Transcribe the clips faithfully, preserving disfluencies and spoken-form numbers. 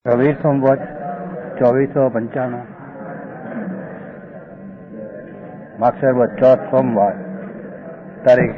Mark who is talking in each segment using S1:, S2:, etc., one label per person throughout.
S1: રવિ સંવત ચોવીસો પંચાણું માગસર ચોથ સોમવાર તારીખ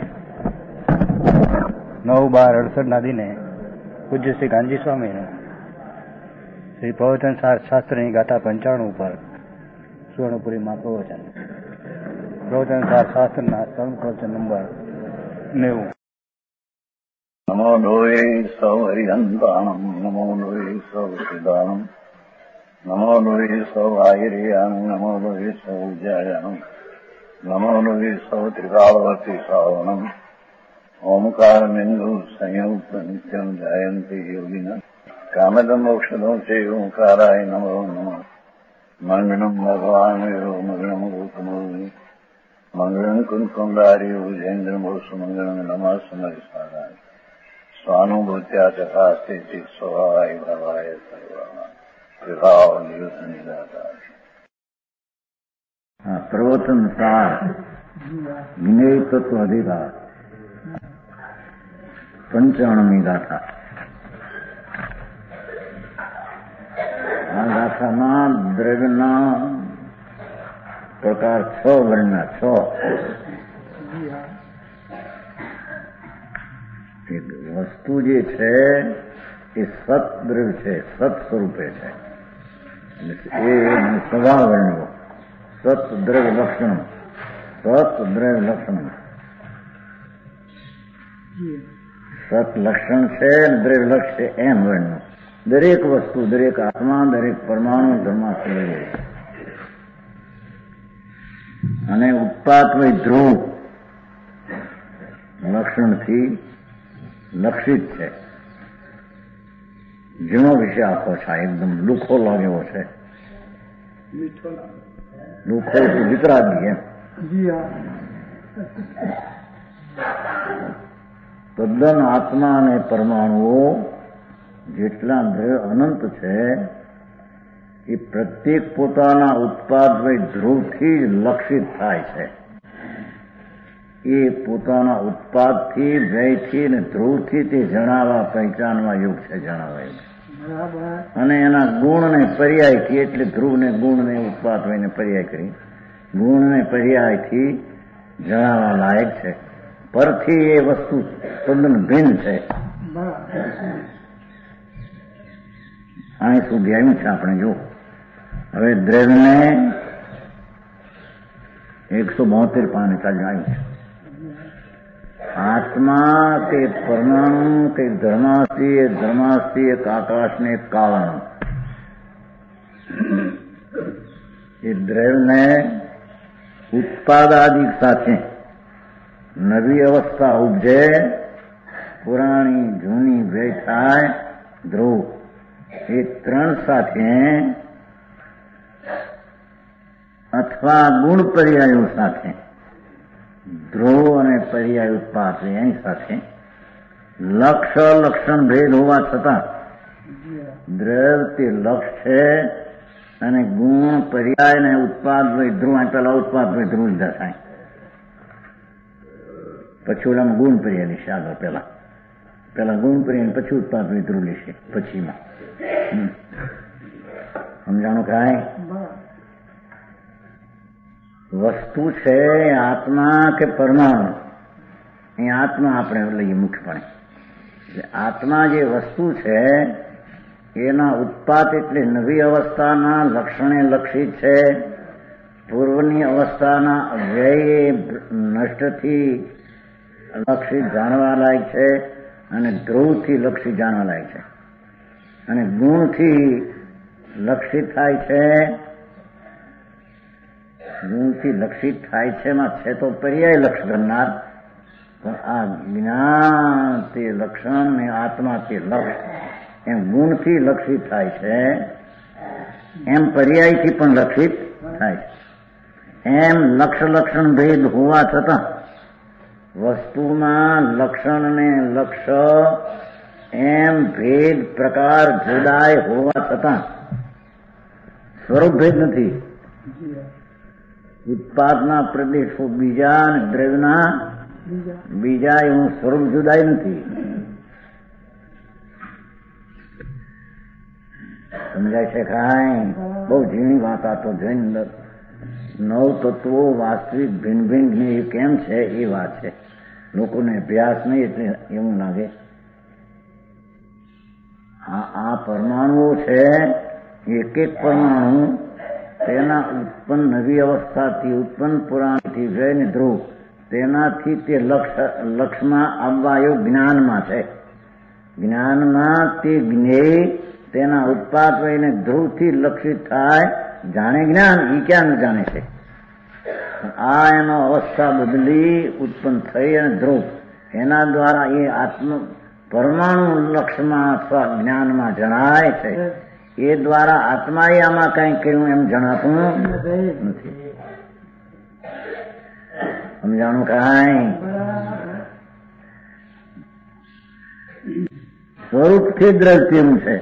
S1: નવ બાર અડસઠ ના દિને પૂજ્ય શ્રી ગાંધી સ્વામીનું શ્રી પ્રવચન શાસ્ત્રની ગાથા પંચાણું ઉપર સુવર્ણપુરીમાં પ્રવચન પ્રવચન શાસ્ત્રના ત્રણ પ્રવચન નંબર નેવું.
S2: નમો લોહે સૌ હરિહંતાણમ નમો લોહે સૌ સિદ્ધાણમ નમો લોહે સૌ આયર્યાણમ નમો લોહે સૌ ઉજ્જાયાણમ નમો લોહે સૌ ત્રિકાળવતી શ્રાવણમ ઓમકાર બિંદુ સંયુક્ત નિત્યમ જાયંતી યોગિના કામદમ મોક્ષદો છે ઓંકારાય નમો નમઃ મંગળમ ભગવાન મંગળમ ગૌતમોની મંગળમ કુંકુંડારી ઉજેન્દ્રમોષ મંગળમ નમઃ સમરિસારાય સ્વાનુભૂત્યા તથા સ્થિતિ સ્વભાવાય ભાવાય સર્વા વિભાવ નિયુત નિરાધાર.
S3: પ્રવચન સાર જ્ઞેય તત્વ અધિકાર પંચાણમી ગાથા. આ ગાથામાં દ્રવ્યના પ્રકાર છ વર્ણના છ વસ્તુ જે છે એ સત દ્રવ્ય છે, સત સ્વરૂપે છે. એ સ્વભાવ વર્ણવો સત દ્રવ્ય લક્ષણ સત દ્રવ્ય લક્ષણ સત લક્ષણ છે દ્રવ્ય લક્ષ છે એમ વર્ણવું. દરેક વસ્તુ, દરેક આત્મા, દરેક પરમાણુ ધર્માશ્રય અને ઉત્પાદ વય ધ્રુવ લક્ષણથી લક્ષિત છે. ઝીણો વિષય આખો છે, એકદમ લુખો લાગેવો છે. લુખો વિતરાગી એમ તદ્દન આત્મા અને પરમાણુઓ જેટલા દ્રવ્ય અનંત છે એ પ્રત્યેક પોતાના ઉત્પાદ વય ધ્રુવથી લક્ષિત થાય છે. એ પોતાના ઉત્પાદથી, વ્યયથી અને ધ્રુવથી તે જણાવવા પહેચાનવા યોગ છે, જણાવાય. અને એના ગુણને પર્યાયથી, એટલે ધ્રુવને ગુણને ઉત્પાદ વયને પર્યાય કરી ગુણને પર્યાયથી જણાવવા લાયક છે. પરથી એ વસ્તુ તદ્દન ભિન્ન છે. અહીં સુધી આવ્યું છે આપણે જો. હવે દ્રવ્યને એકસો બોતેર પાને ચાલ્યું આવ્યું છે. આત્મા કે પરમાણુ કે ધર્માસ્તિ એ ધર્માસ્તિ એક આકાશને એક કાળનું. એ દ્રવ્યને ઉત્પાદાદિક સાથે નવી અવસ્થા ઉપજે, પુરાણી જૂની વ્યય થાય, ધ્રુવ એ ત્રણ સાથે અથવા ગુણ પર્યાયો સાથે ધ્રુવ અને પર્યાય ઉત્પાદ એની સાથે લક્ષ લક્ષણ ભેદ હોવા છતાં દ્રવ્ય તે લક્ષ છે અને ગુણ પર્યાય ને ઉત્પાદ વય ધ્રુવ. પેલા ઉત્પાદ વય ધ્રુવ લીધા થાય, પછી ઓલામાં ગુણ પર્યાય લેશે. આગળ પેલા પેલા ગુણ પર્યાય પછી ઉત્પાદ વય ધ્રુવ લેશે પછીમાં. સમજાણું કાંઈ? વસ્તુ છે આત્મા કે પરમાણુ. એ આત્મા આપણે લઈએ મુખ્યપણે. આત્મા જે વસ્તુ છે એના ઉત્પાદ એટલે નવી અવસ્થાના લક્ષણે લક્ષિત છે. પૂર્વની અવસ્થાના વ્યય નષ્ટથી લક્ષિત જાણવા લાયક છે અને ધ્રુવથી લક્ષિત જાણવા લાયક છે અને ગુણથી લક્ષિત થાય છે. ગુણથી લક્ષિત થાય છે એમાં છે તો પર્યાય લક્ષ કરનાર, પણ આ જ્ઞાન તે લક્ષણ ને આત્મા તે લક્ષ એમ ગુણથી લક્ષિત થાય છે, એમ પર્યાયથી પણ લક્ષિત થાય છે. એમ લક્ષ લક્ષણ ભેદ હોવા છતાં વસ્તુમાં લક્ષણ ને લક્ષ એમ ભેદ પ્રકાર જુદાય હોવા છતાં સ્વરૂપ ભેદ નથી. ઉત્પાદના પ્રદેશો બીજા અને દ્રવ્યના બીજા એવું સ્વરૂપ જુદાય નથી. સમજાય છે કાંઈ? બહુ ઝીણી વાત આ તો જોઈને અંદર નવ તત્વો વાસ્તવિક ભિન્ન ભિન્ન ને એ કેમ છે એ વાત છે. લોકોને અભ્યાસ નહીં એટલે એવું લાગે. આ આ પરમાણુઓ છે, એક એક પરમાણુ તેના ઉત્પન્ન નવી અવસ્થાથી ઉત્પન્ન પુરાણથી જઈને ધ્રુવ તેનાથી તે લક્ષ લક્ષમાં આવવા એવું જ્ઞાનમાં છે. જ્ઞાનમાં તે જ્ઞેય તેના ઉત્પાદ વહીને ધ્રુવથી લક્ષિત થાય. જાણે જ્ઞાન એ ક્યાં ન જાણે છે. આ એનો અવસ્થા બદલી ઉત્પન્ન થઈ અને ધ્રુવ એના દ્વારા એ આત્મ પરમાણુ લક્ષમાં અથવા જ્ઞાનમાં જણાય છે. એ દ્વારા આત્માએ આમાં કઈ કર્યું એમ જણાતું નથી. સમજાણું કાંઈ? સ્વરૂપથી દ્રવ્યમ છે.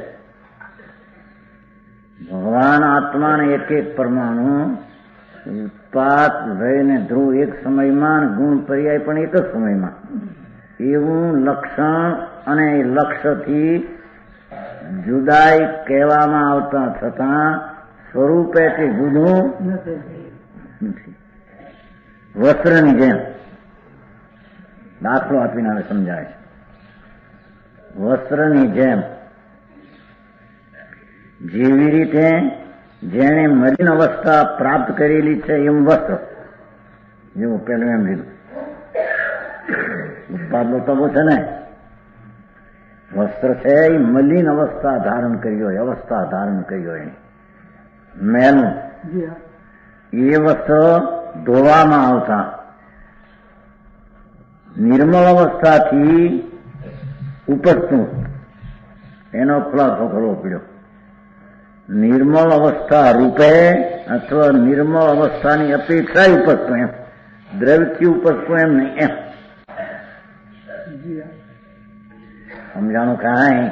S3: ભગવાન આત્માને એક એક પરમાણુ ઉત્પાદ લઈને ધ્રુવ એક સમયમાં ગુણ પર્યાય પણ એક જ સમયમાં એવું લક્ષણ અને લક્ષ્યથી જુદાઈ કહેવામાં આવતા છતાં સ્વરૂપે તે જુદું નથી. વસ્ત્રની જેમ દાખલો આપીને હવે સમજાય છે. વસ્ત્રની જેમ જેવી રીતે જેણે મલિન અવસ્થા પ્રાપ્ત કરેલી છે એમ વસ્ત્ર, જેવું પેલું એમ લીધું ઉત્પાદ બતાવો છે ને, વસ્ત્ર છે એ મલિન અવસ્થા ધારણ કરી હોય, અવસ્થા ધારણ કરી હોય મેલું. એ વસ્ત્ર ધોવામાં આવતા નિર્મળ અવસ્થાથી ઉપજતું એનો ખુલાસો કરવો પડ્યો. નિર્મળ અવસ્થા રૂપે અથવા નિર્મળ અવસ્થાની અપેક્ષા ઉપજતું એમ, દ્રવ્યથી ઉપજતું એમ નહીં એમ. સમજાણું કાંઈ?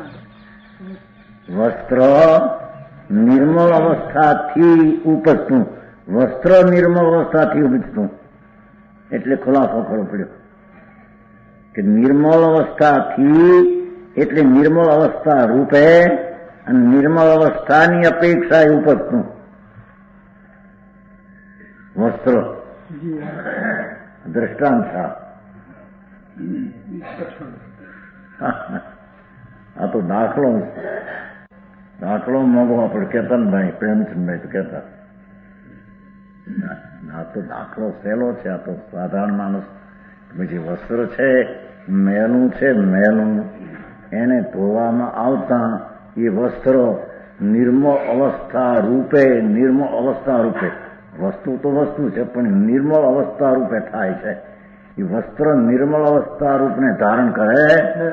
S3: વસ્ત્ર નિર્મળ અવસ્થાથી ઉપજતું, વસ્ત્ર નિર્મળ અવસ્થાથી ઉપજતું એટલે ખુલાસો કરવો પડ્યો કે નિર્મળ અવસ્થાથી એટલે નિર્મળ અવસ્થા રૂપે અને નિર્મળ અવસ્થાની અપેક્ષા એ ઉપજતું વસ્ત્ર. દ્રષ્ટાંત આ તો દાખલો દાખલો મોગો આપણે કહેતા ને ભાઈ પ્રેમચંદભાઈ તો કહેતા, આ તો દાખલો સહેલો છે. આ તો સાધારણ માણસ પછી વસ્ત્ર છે મેલું છે, મેલું એને ધોવામાં આવતા એ વસ્ત્ર નિર્મળ અવસ્થા રૂપે, નિર્મળ અવસ્થા રૂપે, વસ્તુ તો વસ્તુ છે પણ નિર્મળ અવસ્થા રૂપે થાય છે. એ વસ્ત્ર નિર્મળ અવસ્થા રૂપને ધારણ કરે.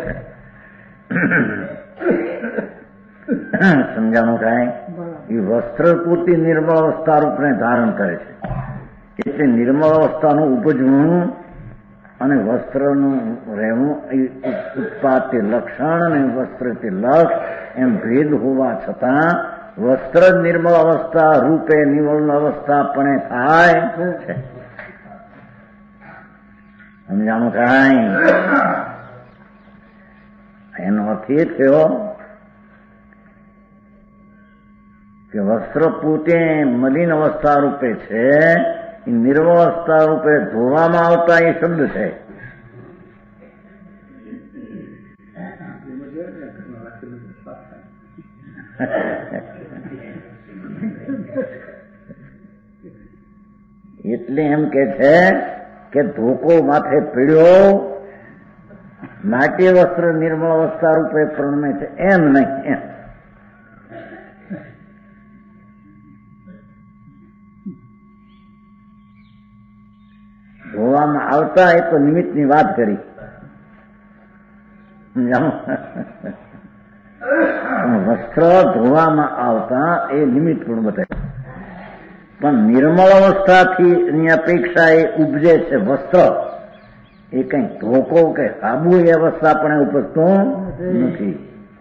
S3: સમજાણું કાંઈ? એ વસ્ત્ર પૂરતી નિર્મળ અવસ્થા રૂપને ધારણ કરે છે. એટલે નિર્મળ અવસ્થાનું ઉપજવું અને વસ્ત્રનું રહેવું એ ઉત્પાદ તે લક્ષણ અને વસ્ત્ર તે લક્ષ એમ ભેદ હોવા છતાં વસ્ત્ર નિર્મળ અવસ્થા રૂપે નિર્મળ અવસ્થા પણ થાય છે. સમજાણું કાંઈ? એનો અર્થ એ થયો કે વસ્ત્ર પોતે મલિન અવસ્થા રૂપે છે, એ નિર્મળ અવસ્થા રૂપે ધોવામાં આવતા એ શબ્દ છે. એટલે એમ કે છે કે ધોકો માથે પીડ્યો માટે વસ્ત્ર નિર્મળ અવસ્થા રૂપે પ્રણમે છે એમ નહીં. એમ ધોવામાં આવતા એ તો નિમિત્તની વાત કરી. વસ્ત્ર ધોવામાં આવતા એ નિમિત્ત પણ બતાવ્યું, પણ નિર્મળ અવસ્થાથી એની અપેક્ષા એ ઉપજે છે વસ્ત્ર. એ કઈ ધોકો કે સાબુ એ અવસ્થા પણ ઉપજતું નથી.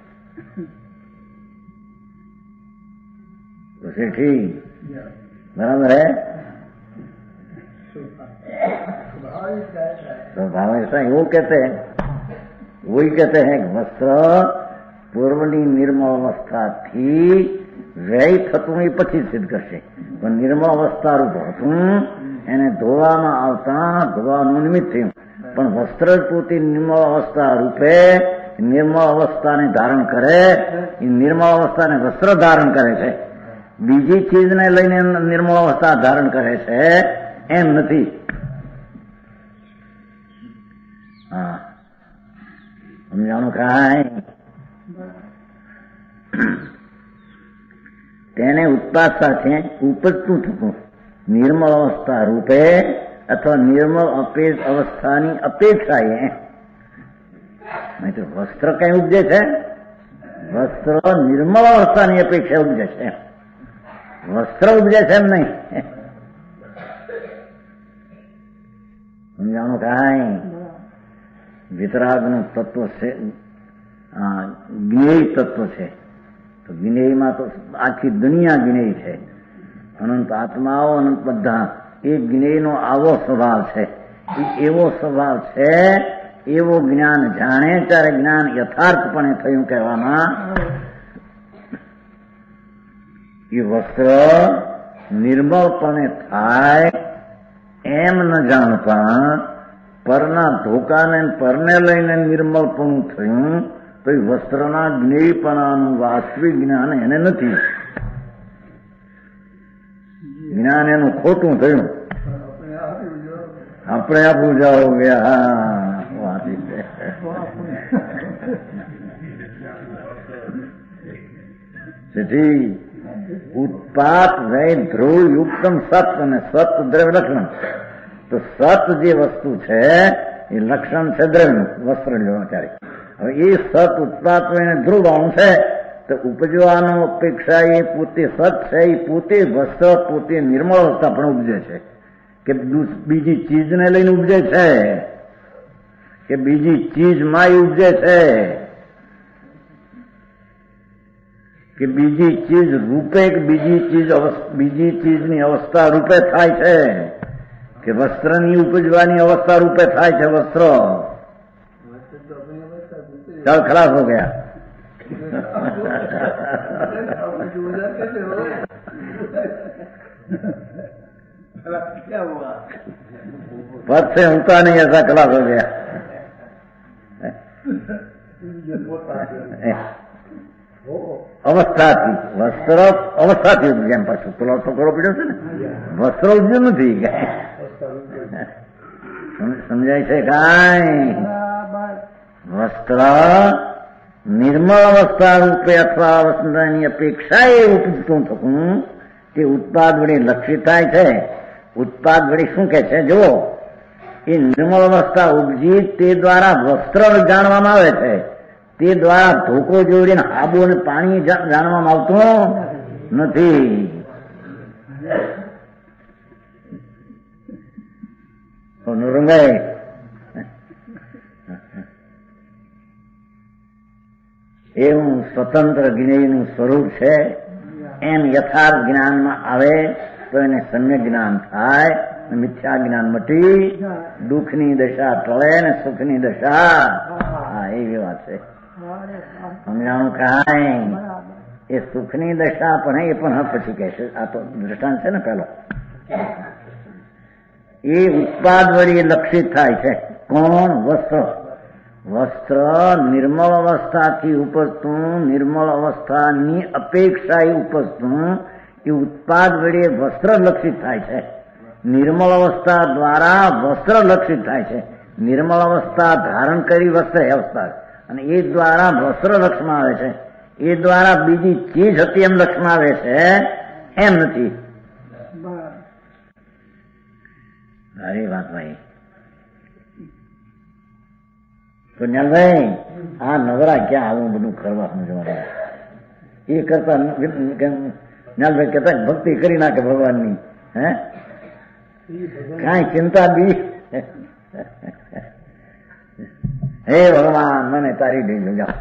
S3: ઠીક બરાબર હે? स्वभाव ऐसा वो कहते हैं, वही कहते हैं कि वस्त्र પૂર્વની નિર્મળ અવસ્થાથી વ્યય થતું એ પછી સિદ્ધ કરશે. પણ નિર્મળ અવસ્થા રૂપ હતું એને ધોવામાં આવતા ધોવાનું નિમિત્ત થયું. પણ વસ્ત્ર પોતે નિર્મળ અવસ્થા રૂપે નિર્મળ અવસ્થાને ધારણ કરે, એ નિર્મળ અવસ્થાને વસ્ત્ર ધારણ કરે છે. બીજી ચીજને લઈને નિર્મળ અવસ્થા ધારણ કરે છે એમ નથી. હા, સમજાણું કાંઈ? તેને ઉત્પાદ સાથે ઉપજતું થતું નિર્મળ અવસ્થા રૂપે અથવા નિર્મળ અપેક્ષ અવસ્થાની અપેક્ષા એ વસ્ત્ર કઈ ઉપજે છે? વસ્ત્ર નિર્મળ અવસ્થાની અપેક્ષા ઉપજે છે. વસ્ત્ર ઉપજે છે એમ નહીં. સમજાણું કાંઈ? વિતરાગનું તત્વ છે, જ્ઞેય તત્વ છે. તો જ્ઞેયમાં તો આખી દુનિયા જ્ઞેય છે. અનંત આત્માઓ અનંત બધા એ જ્ઞેયનો આવો સ્વભાવ છે. એ એવો સ્વભાવ છે, એવો જ્ઞાન જાણે ત્યારે જ્ઞાન યથાર્થપણે થયું કહેવામાં. એ વસ્ત્ર નિર્મળપણે થાય એમ ન જાણતા પરના ધોકાને પરને લઈને નિર્મળપણું થયું તો એ વસ્ત્રના જ્ઞેયપણાનું વાસ્તવિક જ્ઞાન એને નથી. જ્ઞાન એનું ખોટું થયું. આપણે આપણું જાઓ ગયા વાંચી છે. તેથી ઉત્પાત વય ધ્રુવ યુક્તમ સત અને સત દ્રવ્ય લક્ષણ. તો સત જે વસ્તુ છે એ લક્ષણ છે દ્રવ્યનું, વસ્ત્ર લેવાનું ત્યારે. હવે એ સત ઉત્પાત વયને ધ્રુવ અંશ છે તો ઉપજવાનો અપેક્ષા એ પોતે સત છે, એ પોતે વસ્ત્ર પોતે નિર્મળ અવસ્થા પણ ઉપજે છે કે બીજી ચીજને લઈને ઉપજે છે કે બીજી ચીજમાં એ ઉપજે છે કે બીજી ચીજ રૂપે કે બીજી ચીજ બીજી ચીજની અવસ્થા રૂપે થાય છે કે વસ્ત્રની ઉપજવાની અવસ્થા રૂપે થાય છે. વસ્ત્ર ચાલ ખલાસ હો ગયા. पद से होता नहीं ऐसा खलास हो गया. અવસ્થાથી વસ્ત્ર અવસ્થાથી ઉપજ્યા પાછું પેલો તો કરો પડ્યો છે ને. વસ્ત્ર ઉપજ્યું નથી. સમજાય છે કાંઈ? વસ્ત્ર નિર્મળ અવસ્થા રૂપે અથવા અવસ્થાની અપેક્ષા એ ઉપજતું થતું તે ઉત્પાદ વડે લક્ષિત થાય છે. ઉત્પાદ વડે શું કે છે? જુઓ, એ નિર્મળ અવસ્થા ઉપજી તે દ્વારા વસ્ત્ર જાણવામાં આવે છે, તે દ્વારા ધોકો જોડીને આબુ અને પાણી જાણવામાં આવતું નથી. નૃંગાઈ એવું સ્વતંત્ર જ્ઞેયનું સ્વરૂપ છે એમ યથાર્થ જ્ઞાનમાં આવે તો એને સમ્યક જ્ઞાન થાય, મિથ્યા જ્ઞાન મટી દુઃખની દશા ટળે ને સુખની દશા. હા, એવી વાત છે. સમજાણું કાંઈ? એ સુખની દશા પણ એ પણ હા પછી કહેશે. આ તો દ્રષ્ટાંત છે ને પેલો. એ ઉત્પાદ વળી લક્ષિત થાય છે. કોણ? વસ્ત્ર. વસ્ત્ર નિર્મળ અવસ્થાથી ઉપજતું, નિર્મળ અવસ્થાની અપેક્ષા એ ઉપજતું એ ઉત્પાદ વડે વસ્ત્ર લક્ષિત થાય છે. નિર્મળ અવસ્થા દ્વારા વસ્ત્ર લક્ષિત થાય છે. નિર્મળ અવસ્થા ધારણ કરી વસ્ત્ર અવસ્થા અને એ દ્વારા વસ્ત્ર લક્ષમાં આવે છે. એ દ્વારા બીજી ચીજ હતી એમ લક્ષમાં આવે છે એમ નથી. અરે વાત ભાઈ. તો ન્યાલભાઈ આ નવરા ક્યાં આવું બધું કરવા સમજવા? એ કરતા ન્યાલભાઈ કહેતા ભક્તિ કરી નાખે ભગવાનની. હે કાંઈ ચિંતા બી. હે ભગવાન મને તારી દઈ જાઓ.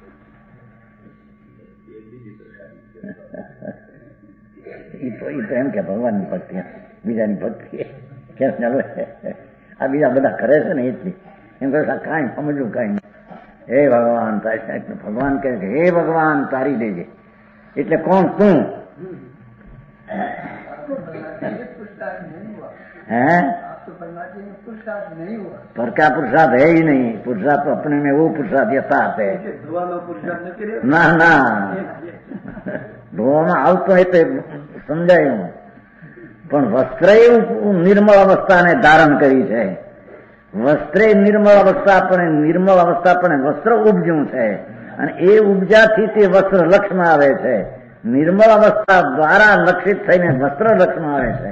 S3: એ તો એમ કે ભગવાનની ભક્તિ, બીજાની ભક્તિ કેમ ચાલુ? આ બીજા બધા કરે છે ને એટલી એમ કરતા કાંઈ સમજવું કાંઈ નહીં. હે ભગવાન તારી, ભગવાન કહે કે હે ભગવાન તારી દેજે. એટલે કોણ તું? है पर क्या पुरुषार्थ है ही नहीं. पुरुषार्थ तो अपने में वो पुरुषार्थ यथार्थ है. ના ના ધોવામાં આવતો હોય તો સમજાયું, પણ વસ્ત્રે નિર્મળ અવસ્થાને ધારણ કરી છે. વસ્ત્રે નિર્મળ અવસ્થા પણ નિર્મળ અવસ્થા પણ વસ્ત્ર ઉપજ્યું છે, અને એ ઉપજાથી તે વસ્ત્ર લક્ષમાં આવે છે. નિર્મળ અવસ્થા દ્વારા લક્ષિત થઈને વસ્ત્ર લક્ષમાં આવે છે.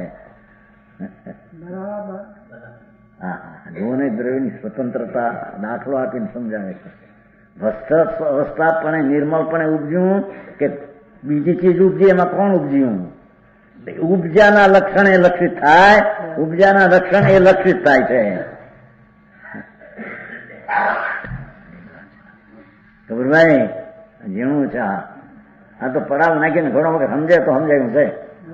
S3: હા જોને દ્રવ્યની સ્વતંત્રતા દાખલો આપીને સમજાવે છે. વસ્ત્ર અવસ્થાપણે નિર્મળપણે ઉપજ્યું કે બીજી ચીજ ઉપજી, એમાં કોણ ઉપજ્યું? ઉપજાના લક્ષણ એ લક્ષિત થાય, ઉપજાના લક્ષણ એ લક્ષિત થાય છે. ખબર ભાઈ ઝીણું છે. આ તો પડાવ નાખીને ઘણો વખત સમજે તો સમજાયું છે.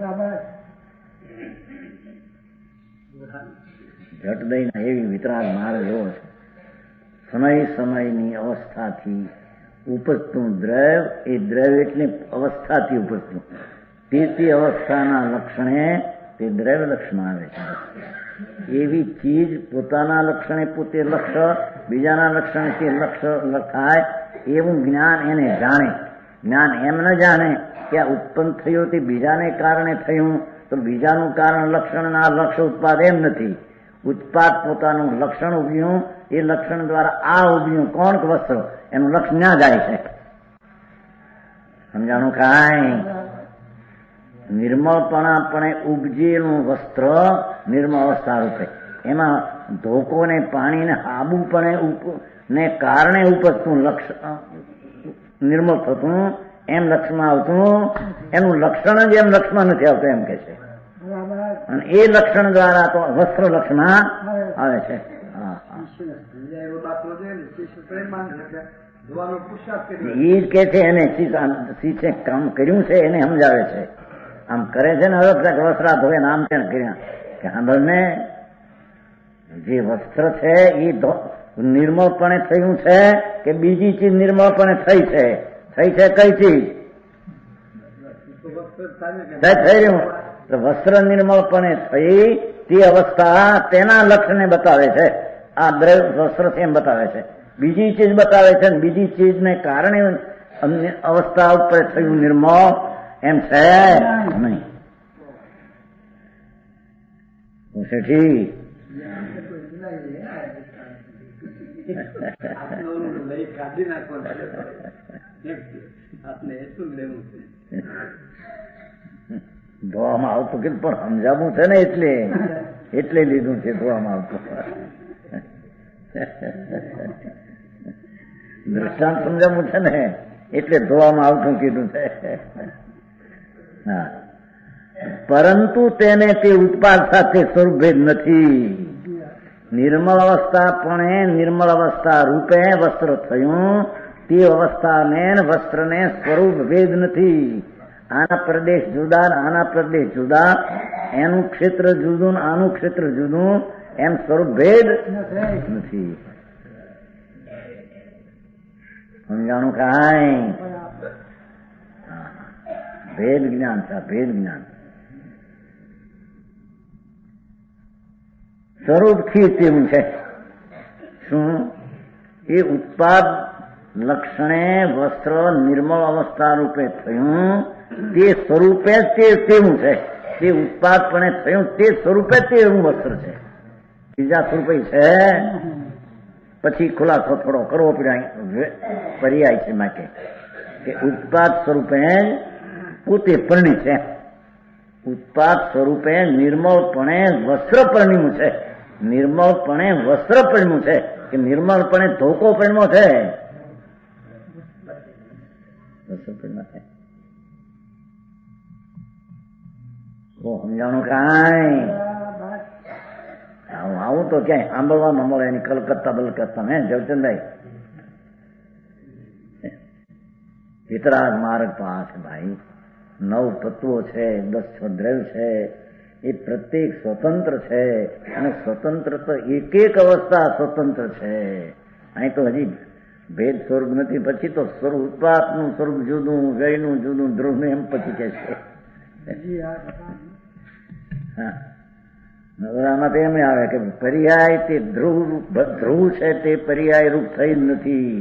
S3: જટ દઈને એવી વિતરાગ માર્ગ એવો છે. સમય સમયની અવસ્થાથી ઉપજતું દ્રવ્ય, એ દ્રવ્ય એટલે અવસ્થાથી ઉપજતું, તે તે અવસ્થાના લક્ષણે તે દ્રવ્ય લક્ષમાં આવે છે. એવી ચીજ પોતાના લક્ષણે પોતે લક્ષ, બીજાના લક્ષણે તે લક્ષ થાય એવું જ્ઞાન એને જાણે. જ્ઞાન એમ ન જાણે કે આ ઉત્પન્ન થયું તે બીજાને કારણે થયું, તો બીજાનું કારણ લક્ષણના લક્ષ ઉત્પાદ એમ નથી. ઉત્પાદ પોતાનું લક્ષણ ઉભ્યું, એ લક્ષણ દ્વારા આ ઉભ્યું કોણ? વસ્ત્ર. એનું લક્ષ ના જાય છે. સમજાણું? કાંઈ નિર્મળપણાપણે ઉપજેલું વસ્ત્ર નિર્મળ અવસ્થા રૂપે, એમાં ધોકો ને પાણી ને આબુપણે ને કારણે ઉપજતું લક્ષ નિર્મળ થતું એમ લક્ષમાં આવતું, એનું લક્ષણ જ એમ લક્ષમાં નથી આવતું એમ કે છે. અને એ લક્ષણ દ્વારા તો વસ્ત્ર લક્ષમાં આવે છે. એ જ કે છે એને શીશે કામ કર્યું છે એને સમજાવે છે. આમ કરે છે ને હવે વસ્ત્રા ધોવે ને આમ તેમ કર્યા કે સાંભળને, જે વસ્ત્ર છે એ નિર્મળપણે થયું છે કે બીજી ચીજ નિર્મળપણે થઈ છે? થઈ છે કઈ ચીજ? થઈ રહ્યું તો વસ્ત્ર નિર્મળપણે થઈ તે અવસ્થા તેના લક્ષને બતાવે છે. આ દ્રવ્ય વસ્ત્ર એમ બતાવે છે. બીજી ચીજ બતાવે છે, બીજી ચીજને કારણે અવસ્થા ઉપર થયું નિર્મળ એમ છે નહીં. શેઠી ધોવામાં આવતું કે પણ સમજાવવું છે ને, એટલે એટલે લીધું છે ધોવામાં આવતું. દ્રષ્ટાંત સમજાવવું છે ને એટલે ધોવામાં આવતું કીધું છે. હા, પરંતુ તેને તે ઉત્પાદ સાથે સ્વરૂપભેદ નથી. નિર્મળ અવસ્થા પણ નિર્મળ અવસ્થા રૂપે વસ્ત્ર થયું, તે અવસ્થાને વસ્ત્રને સ્વરૂપ ભેદ નથી. આના પ્રદેશ જુદા, આના પ્રદેશ જુદા, એનું ક્ષેત્ર જુદું, આનું ક્ષેત્ર જુદું, એમ સ્વરૂપ ભેદ નથી. સમજાણું? કાંઈ ભેદ જ્ઞાન છે. ભેદ જ્ઞાન સ્વરૂપથી તેવું છે. શું? એ ઉત્પાદ લક્ષણે વસ્ત્ર નિર્મળ અવસ્થા રૂપે થયું, તે સ્વરૂપે તે તેવું છે. તે ઉત્પાદપણે થયું તે સ્વરૂપે તે એવું વસ્ત્ર છે. બીજા સ્વરૂપે છે. પછી ખુલાસો થોડો કરવો પર્યાય છે માટે કે ઉત્પાદ સ્વરૂપે પોતે પરણી છે. ઉત્પાદ સ્વરૂપે નિર્મળપણે વસ્ત્ર પરણ્યું છે. નિર્મળપણે વસ્ત્ર પરણ્યું છે કે નિર્મળપણે ધોકો પરણ્યો છે? વસ્ત્ર પરણ્યા છે. સમજાણું? કાંઈ આવું તો ક્યાંય સાંભળવા ન મળે. એની કલકત્તા બલકત્તા હે જવચંદાઈ વિતરાગ માર્ગ પાસ ભાઈ. નવ તત્વો છે, દસ છ દ્રવ્ય છે, એ પ્રત્યેક સ્વતંત્ર છે. અને સ્વતંત્ર તો એક એક અવસ્થા સ્વતંત્ર છે. અહીં તો હજી ભેદ સ્વરૂપ નથી. પછી તો સ્વરૂપ ઉત્પાદનું સ્વરૂપ જુદું, વ્યયનું જુદું, ધ્રુવનું એમ પછી કે છે. હા, આમાં તો એમ આવે કે પર્યાય તે ધ્રુવ ધ્રુવ છે તે પર્યાય રૂપ થઈ જ નથી.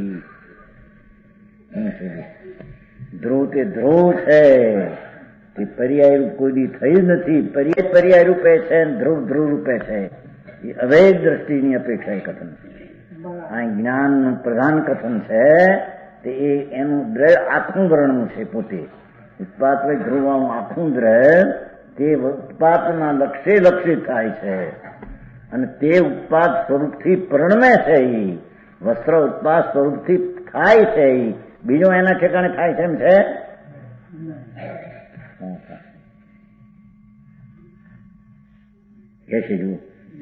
S3: ધ્રુવ તે ધ્રુવ છે તે પર્યાય રૂપ કોઈ દી થઈ જ નથી. પર્યાય પર્યાય રૂપે છે, ધ્રુવ ધ્રુવ રૂપે છે. એ અવૈધ દ્રષ્ટિની અપેક્ષા એ કથન છે. આ જ્ઞાનનું પ્રધાન કથન છે તે એનું દ્રવ્ય આખું વર્ણનું છે. પોતે ઉત્પાદ ધ્રુવવાનું આખું દ્રવ્ય તે ઉત્પાદના લક્ષ્ય લક્ષિત થાય છે અને તે ઉત્પાદ સ્વરૂપથી પરિણમે છે. એ વસ્ત્ર ઉત્પાદ સ્વરૂપથી થાય છે. એ બીજું એના ઠેકાણે થાય છે એમ છે. કે છે જુઓ,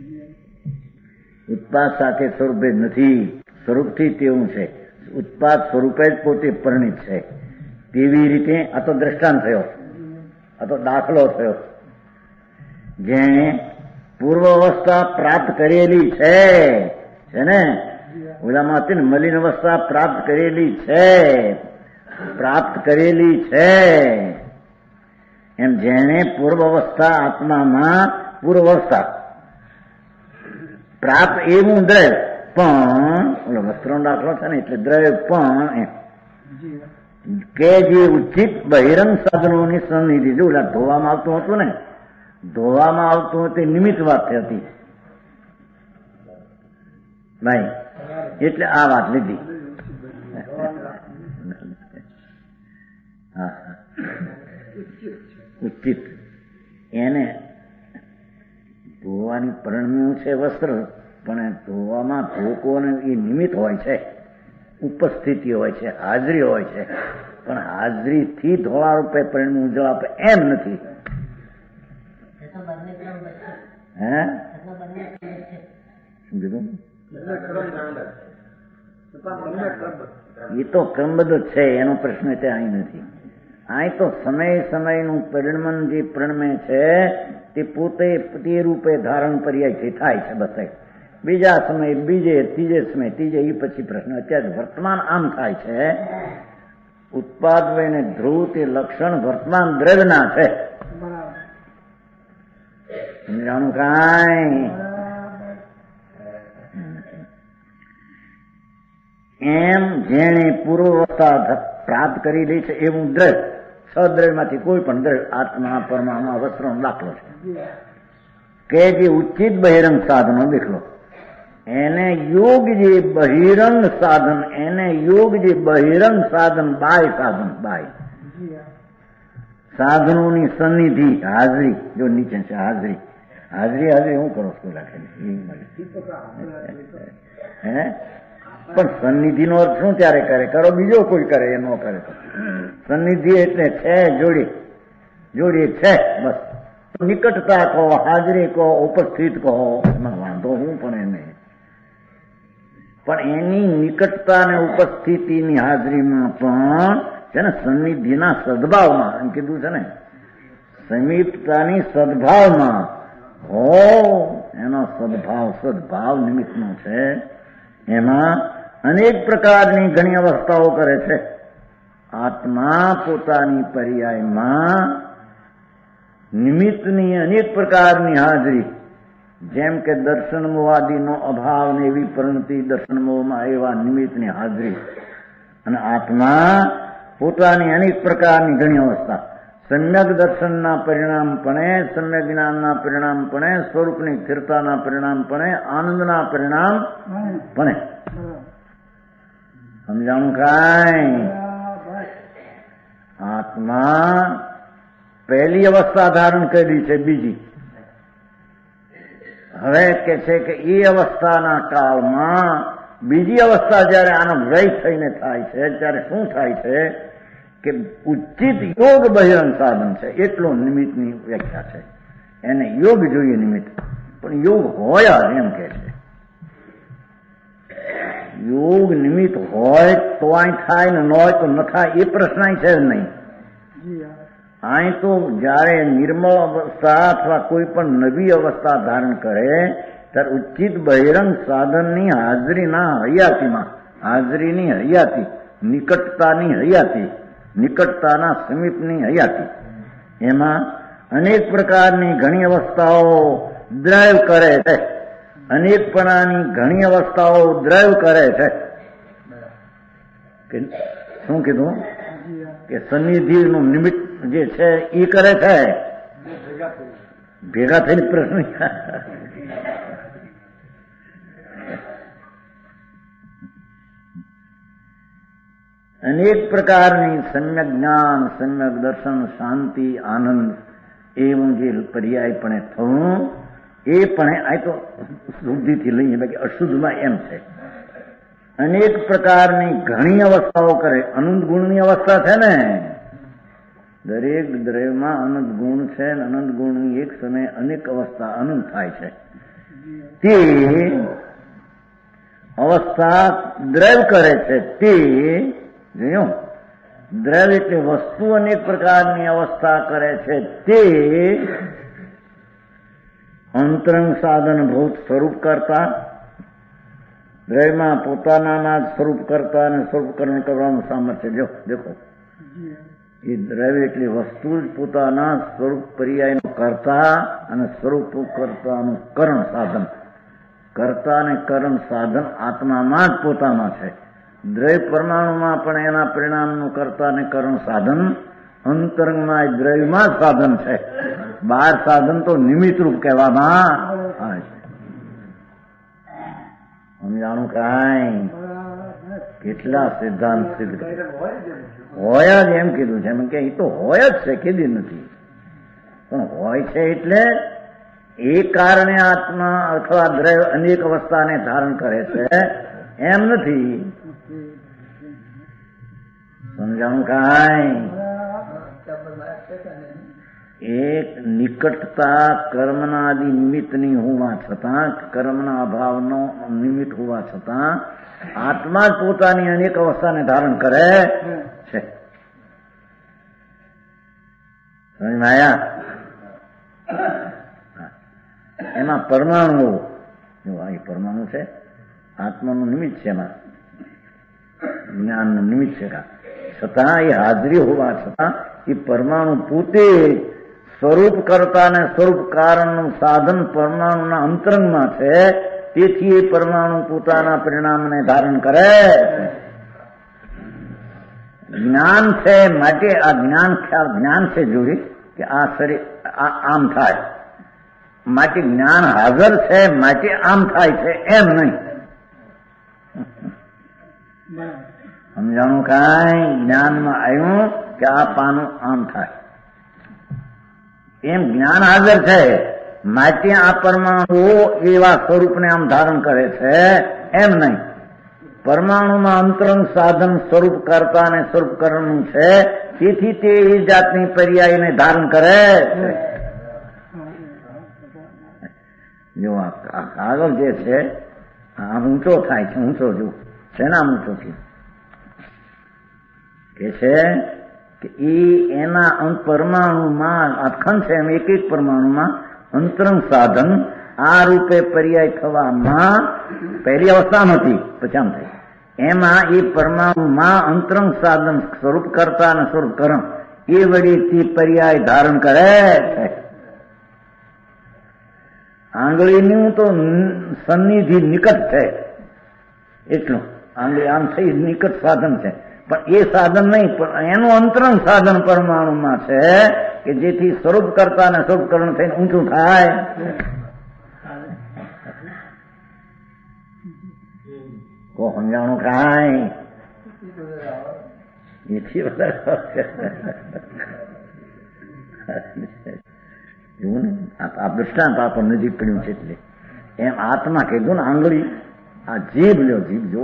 S3: ઉત્પાદ સાથે સ્વરૂપે નથી, સ્વરૂપથી તેવું છે. ઉત્પાદ સ્વરૂપે જ પોતે પરિણિત છે. તેવી રીતે આ તો દ્રષ્ટાંત થયો, આ તો દાખલો થયો. જેને પૂર્વ અવસ્થા પ્રાપ્ત કરેલી છે છે ને, ઓલામાં હતી ને મલિન અવસ્થા પ્રાપ્ત કરેલી છે, પ્રાપ્ત કરેલી છે એમ જેને પૂર્વ અવસ્થા આત્મામાં પૂર્વ અવસ્થા પ્રાપ્ત એવું દ્રવ્ય પણ ઓલો વસ્ત્રનો દાખલો છે ને, એટલે દ્રવ્ય પણ કે જે ઉચિત બહિરંગ સાધનોની સન્નિધિ, જો ઓલા ધોવામાં આવતું હતું ને, ધોવામાં આવતું તે નિમિત્ત વાત હતી ભાઈ, એટલે આ વાત લીધી. હા, ઉચિત એને ધોવાની પરણ્યું છે વસ્ત્ર, પણ ધોવામાં ધોકોને એ નિમિત્ત હોય છે, ઉપસ્થિતિ હોય છે, હાજરી હોય છે. પણ હાજરીથી ધોળા રૂપે પરિણ્યું ઉજળ આપે એમ નથી. હે શું કીધું? એ તો ક્રમબદ્ધ છે, એનો પ્રશ્ન તે અહીં નથી. અહીં તો સમય સમયનું પરિણમન જે પ્રણમે છે તે પોતે તે રૂપે ધારણ પર્યાયથી થાય છે. બસ બીજા સમય બીજે, ત્રીજે સમય ત્રીજે, એ પછી પ્રશ્ન. અત્યારે વર્તમાન આમ થાય છે. ઉત્પાદ અને ધ્રુવ તે લક્ષણ વર્તમાન દ્રવ્યના છે. સમજાણું કાંઈ? એમ જેણે પૂર્વાવસ્થા પ્રાપ્ત કરી લે છે એવું દ્રવ્ય, સદ્રવ્યમાંથી કોઈ પણ દ્રવ્ય, આત્મા પરમાણુ વસ્ત્રનો દાખલો છે કે જે ઉચિત બહિરંગ સાધનો દેખલો, એને યોગ જે બહિરંગ સાધન, એને યોગ જે બહિરંગ સાધન, બાય સાધન, બાય સાધનોની સન્નિધિ, હાજરી, જો નીચે છે હાજરી, હાજરી હાજરી હું કરો છો રાખેલી હે, પણ સન્નિધિનો અર્થ શું ત્યારે કરે? કરો બીજો કોઈ કરે, એ ન કરે તો સન્નિધિ એટલે છે જોડી, જોડી છે બસ. નિકટતા કહો, હાજરી કહો, ઉપસ્થિત કહો, એમાં વાંધો હું પણ એને, પણ એની નિકટતા અને ઉપસ્થિતિની હાજરીમાં પણ છે ને, સન્નિધિના સદભાવમાં એમ કીધું છે ને, સમીપતાની સદભાવમાં હો, એનો સદભાવ સદભાવ નિમિત્તનો છે. એમાં અનેક પ્રકારની ઘણી અવસ્થાઓ કરે છે. આત્મા પોતાની પર્યાયમાં નિમિત્તની અનેક પ્રકારની હાજરી, જેમ કે દર્શન મોહાદીનો અભાવ ને એવી પરિણતિ દર્શન મોહમાં એવા નિમિત્તની હાજરી, અને આત્મા પોતાની અનેક પ્રકારની ઘણી અવસ્થા, સમ્યક દર્શનના પરિણામપણે, સમ્યક જ્ઞાનના પરિણામપણે, સ્વરૂપની સ્થિરતાના પરિણામપણે, આનંદના પરિણામપણે. સમજાણું કાંઈ? આત્મા પહેલી અવસ્થા ધારણ કરી છે, બીજી હવે કે છે કે એ અવસ્થાના કાળમાં બીજી અવસ્થા જયારે આનો વ્યય થઈને થાય છે ત્યારે શું થાય છે કે ઉચિત યોગ બહિરંગ સાધન છે, એટલો નિમિત્તની વ્યાખ્યા છે. એને યોગ જોઈએ નિમિત્ત, પણ યોગ હોય એમ કે છે. યોગ નિમિત્ત હોય તો અહીં થાય ને ન હોય તો ન થાય, એ પ્રશ્ન અહીં છે જ નહીં. અહીં તો જયારે નિર્મળ અવસ્થા અથવા કોઈ પણ નવી અવસ્થા ધારણ કરે ત્યારે ઉચિત બહિરંગ સાધનની હાજરીના હયાતીમાં હાજરીની હયાતી, નિકટતાની હયાતી, નિકટતાના સમીપની હયાતી. એમાં અનેક પ્રકારની ઘણી અવસ્થાઓ દ્રવ કરે છે. અનેક પ્રકારની ઘણી અવસ્થાઓ દ્રવ કરે છે. કે શું કીધું કે સન્નિધિનું નિમિત્ત જે છે એ કરે છે. ભેગા થઈને પ્રશ્ન અનેક પ્રકારની સમ્યક જ્ઞાન, સમ્યક દર્શન, શાંતિ, આનંદ એવું જે પર્યાયપણે થવું એ પણ આ તો શુદ્ધિથી લઈએ, બાકી અશુદ્ધમાં એમ છે. અનેક પ્રકારની ઘણી અવસ્થાઓ કરે. અનંત ગુણની અવસ્થા છે ને, દરેક દ્રવ્યમાં અનંત ગુણ છે. અનંત ગુણની એક સમયે અનેક અવસ્થા અનંત થાય છે. તે અવસ્થા દ્રવ્ય કરે છે. તે જોયું, દ્રવ્ય એટલે વસ્તુ અનેક પ્રકારની અવસ્થા કરે છે. તે અંતરંગ સાધન ભૂત સ્વરૂપ કરતા, દ્રવ્યમાં પોતાનામાં સ્વરૂપ કરતા અને સ્વરૂપકરણ કરવાનું સામર્થ્ય. જો દેખો, એ દ્રવ્ય એટલે વસ્તુ જ પોતાના સ્વરૂપ પર્યાયનું કરતા અને સ્વરૂપ કરતાનું કરણ સાધન. કરતા અને કરણ સાધન આત્મામાં જ પોતામાં છે. દ્રવ્ય પરમાણુમાં પણ એના પરિણામનું કરતા અને કરણ સાધન અંતરંગમાં દ્રવ્યમાં જ સાધન છે. બાર સાધન તો નિમિત્ત રૂપ કહેવામાં આવે છે. સમજાણું કાંઈ કેટલા સિદ્ધાંત સિદ્ધ હોય જ એમ કીધું છે. એમ કે એ તો હોય જ છે, કીધી નથી. પણ હોય છે એટલે એ કારણે આત્મા અથવા દ્રવ્ય અનેક અવસ્થાને ધારણ કરે છે એમ નથી. સમજાણું કાંઈ એક નિકટતા કર્મના નિમિત્તની હોવા છતાં, કર્મના અભાવનો નિમિત્ત હોવા છતાં આત્મા જ પોતાની અનેક અવસ્થાને ધારણ કરે છે. સમજાયા? એમાં પરમાણુ, જો આ પરમાણુ છે, આત્માનું નિમિત્ત છે. એમાં જ્ઞાનનું નિમિત્ત છે. છતાં એ હાજરી હોવા છતાં એ પરમાણુ પોતે સ્વરૂપ કરતા અને સ્વરૂપ કારણનું સાધન પરમાણુના અંતરંગમાં છે. તેથી એ પરમાણુ પોતાના પરિણામને ધારણ કરે છે. જ્ઞાન છે માટે આ જ્ઞાન ખ્યાલ જ્ઞાન છે જોડી કે આ શરીર આમ થાય માટે જ્ઞાન હાજર છે માટે આમ થાય છે એમ નહીં. સમજાણું કાંઈ? જ્ઞાનમાં આવ્યું કે આ પાનું આમ થાય એમ જ્ઞાન હાજર છે માટે આ પરમાણુઓ એવા સ્વરૂપને આમ ધારણ કરે છે એમ નહીં. પરમાણુમાં અંતરંગ સાધન સ્વરૂપ કરતા અને સ્વરૂપકરણનું છે. તેથી તે એ જાતની પર્યાયને ધારણ કરે છે. જો આ કાગળ જે છે આ ઊંચો થાય છે. ઊંચો જો છે ને, આમ ઊંચો છે કે છે કે એ એના પરમાણુમાં અખંડ છે. એમ એક એક પરમાણુમાં અંતરંગ સાધન આ રૂપે પર્યાય થવામાં પહેલી અવસ્થા નથી, પછી આમ થાય. એમાં એ પરમાણુમાં અંતરંગ સાધન સ્વરૂપ કરતા અને સ્વરૂપકરણ એ વડીથી પર્યાય ધારણ કરે છે. આંગળીનું તો સન્નિધિ નિકટ છે એટલું. આંગળી આમ થઈ નિકટ સાધન છે, પણ એ સાધન નહીં, પણ એનું અંતરંગ સાધન પરમાણુમાં છે કે જેથી સ્વરૂપ કરતા અને સ્વરૂપકરણ થઈને ઊંચું થાય. કો સમજાણું કાંઈ? એથી વધારે એવું ને આ દૃષ્ટાંત આપો નજીક પડ્યું છે એટલે એમ આત્મા કીધું ને. આંગળી આ જીભ લ્યો, જીભ જો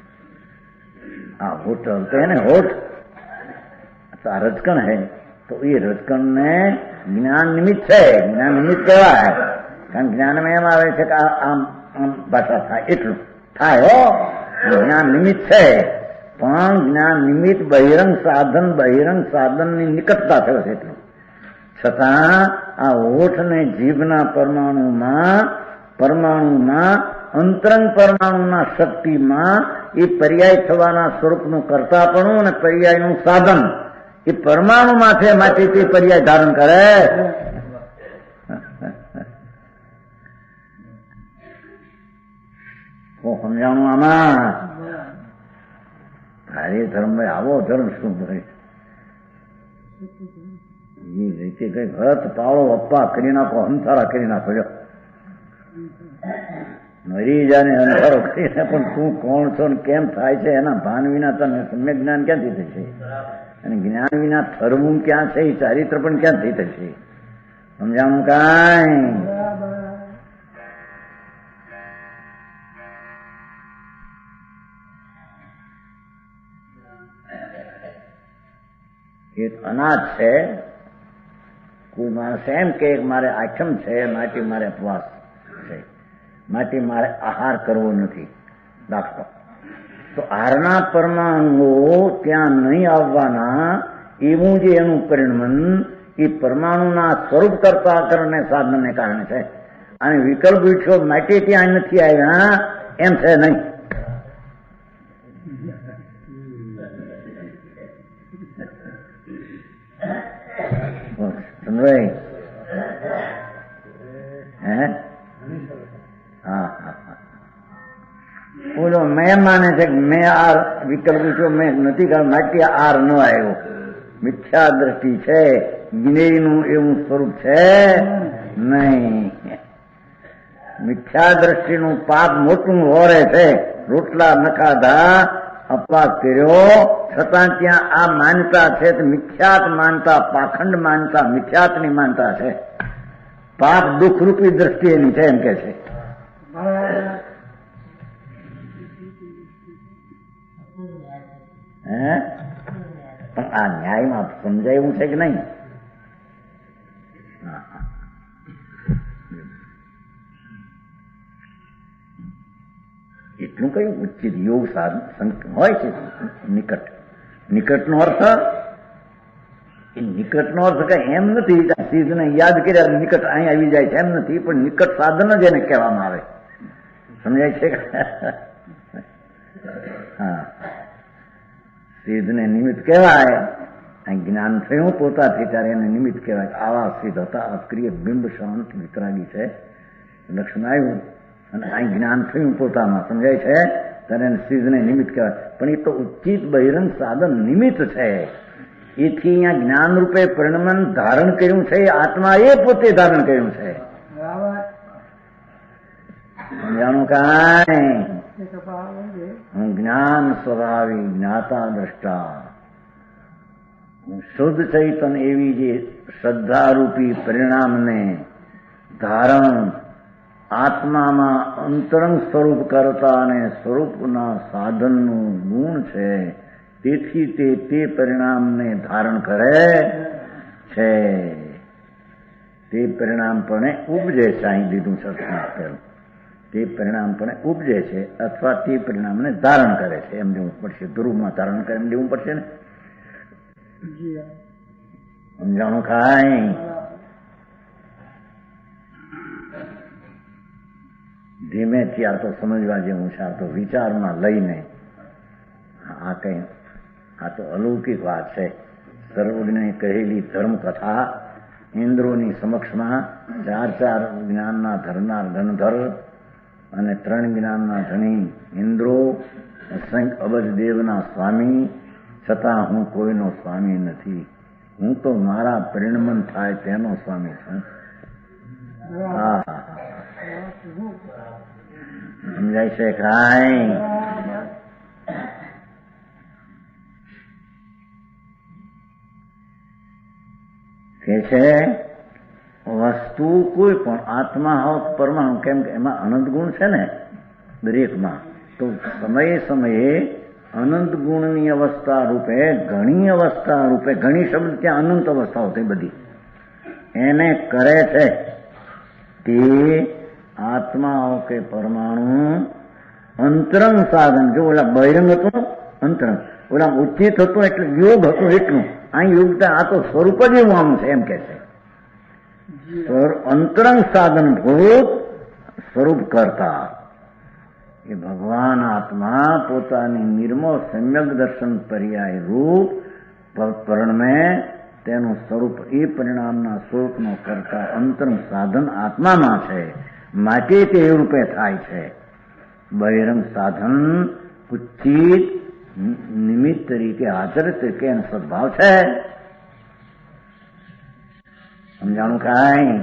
S3: આ હોટલ તો એને હોઠ આ રજકણ હે તો એ રજકણ ને જ્ઞાન નિમિત્ત છે. જ્ઞાન નિમિત્ત કહેવાય કારણ જ્ઞાનમાં એમ આવે છે કે આમ આમ ભાષા થાય એટલું થાય. હો જ્ઞાન નિમિત્ત છે, પણ જ્ઞાન નિમિત્ત બહિરંગ સાધન બહિરંગ સાધનની નિકટતા થયો છે એટલું. છતાં આ હોઠ ને જીભના પરમાણુમાં પરમાણુમાં અંતરંગ પરમાણુના શક્તિમાં એ પર્યાય થવાના સ્વરૂપનું કર્તાપણું અને પર્યાયનું સાધન એ પરમાણુમાં છે, માટે તે પર્યાય ધારણ કરે. સમજાણું આમાં? અરે ધર્મ ભાઈ, આવો ધર્મ શું ભાઈ? એ રીતે કઈ ભરત પાળો અપ્પા કરી નાખો, હંસારા કરી નાખો. જો મરી જાને અંધારો કરીને પણ તું કોણ છો ને કેમ થાય છે એના ભાન વિના તને સમ્યક જ્ઞાન ક્યાંથી થશે? અને જ્ઞાન વિના થરવું ક્યાં છે? એ ચારિત્ર પણ ક્યાંથી થશે? સમજાણું કાંઈ? એક અનાજ છે, કોઈ માણસ એમ કે મારે આઠમ છે, માટે મારે ઉપવાસ છે, માટે મારે આહાર કરવો નથી દાખલો, તો આહારના પરમાણુઓ ત્યાં નહીં આવવાના એવું જે એનું પરિણમન એ પરમાણુના સ્વરૂપ કરતા કરને સાધનને કારણે છે. અને વિકલ્પ વિક્ષો માટે ત્યાં નથી આવ્યા એમ છે નહીં. સમજાય? હે? હા હા બોલો. મેં માને છે કે મેં આ વિકલ્પ વિક્ષો મેં નથી કર્યો માટે આર ન આવ્યો. મિથ્યા દ્રષ્ટિ છે, જ્ઞેયનું એવું સ્વરૂપ છે નહીં. મિથ્યા દ્રષ્ટિનું પાપ મોટું હોરે છે. રોટલા ન ખાધા, અપવાસ કર્યો, છતાં ત્યાં આ માનતા છે તે મિથ્યાત માનતા, પાખંડ માનતા, મિથ્યાતની માનતા છે. પાપ દુઃખરૂપી દ્રષ્ટિ એની છે એમ કે છે. હે પણ આ ન્યાયમાં સમજાયું છે કે નહીં? એટલું કયું ઉચિત યોગ સાધન હોય છે. નિકટ નિકટનો અર્થ એ નિકટનો અર્થ કઈ એમ નથી ચીજને યાદ કર્યા નિકટ અહીં આવી જાય છે એમ નથી, પણ નિકટ સાધન જ એને કહેવામાં આવે. સમજાય છે? હા, સિદ્ધને નિમિત્ત કહેવાય. અહીં જ્ઞાન થયું પોતાથી ત્યારે એને નિમિત્ત કહેવાય. આવા સિદ્ધ હતા, અક્રિય બિંબ શાંત વિતરાગી છે, લક્ષણ આવ્યું અને અહીં જ્ઞાન થયું પોતામાં. સમજાય છે? ત્યારે એને સિદ્ધને નિમિત્ત કહેવાય. પણ એ તો ઉચિત બહિરંગ સાધન નિમિત્ત છે. એથી અહીંયા જ્ઞાન રૂપે પરિણમન ધારણ કર્યું છે, આત્મા એ પોતે ધારણ કર્યું છે. સમજાણું કાંઈ? હું જ્ઞાન સ્વભાવી જ્ઞાતા દ્રષ્ટા, હું શુદ્ધ ચૈતન એવી જે શ્રદ્ધારૂપી પરિણામને ધારણ આત્મામાં અંતરંગ સ્વરૂપ કરતા અને સ્વરૂપના સાધનનું ગુણ છે. તેથી તે તે પરિણામને ધારણ કરે છે. તે પરિણામ પણ ઉપજે છે. અહીં દીધું સત્સંગ તે પરિણામ પણ ઉપજે છે અથવા તે પરિણામને ધારણ કરે છે એમ દેવું પડશે. ધ્રુવમાં ધારણ કરે એમ દેવું પડશે ને? સમજાણું ખાય? ધીમે ત્યાર તો સમજવા જેવું છે. આ તો વિચારમાં લઈને આ કઈ આ તો અલૌકિક વાત છે. સર્વજ્ઞે કહેલી ધર્મ કથા ઇન્દ્રોની સમક્ષમાં ચાર ચાર જ્ઞાનના ધરનાર ધનધર અને ત્રણ જ્ઞાનના ધણી ઇન્દ્રો અસંખ્ય અબજ દેવના સ્વામી, છતાં હું કોઈનો સ્વામી નથી. હું તો મારા પરિણમન થાય તેનો સ્વામી છું. હા, સમજાય છે કાંઈ? કે છે વસ્તુ કોઈ પણ આત્મા હોત પરમાણુ, કેમ કે એમાં અનંત ગુણ છે ને દરેકમાં, તો સમયે સમયે અનંત ગુણની અવસ્થા રૂપે ઘણી અવસ્થા રૂપે ઘણી શબ્દ ત્યાં અનંત અવસ્થાઓ થઈ બધી એને કરે છે. તે આત્માઓ કે પરમાણુ અંતરંગ સાધન, જો ઓલા બહિરંગ હતું અંતરંગ, ઓલા ઉચિત હતું એટલે યોગ હતું એટલું. અહીં યોગતા આ તો સ્વરૂપ જ એવું આમ છે એમ કે છે. અંતરંગ સાધન ભૂત સ્વરૂપ કરતા એ ભગવાન આત્મા પોતાની નિર્મળ સમ્યક દર્શન પર્યાય રૂપ પરણમે તેનું સ્વરૂપ એ પરિણામના સ્વરૂપનો કરતા અંતરંગ સાધન આત્મામાં છે, માટે તે એ રૂપે થાય છે. બહિરંગ સાધન ઉચિત નિમિત્ત તરીકે હાજર તરીકે એનો સદભાવ છે. સમજાણું કાંઈ?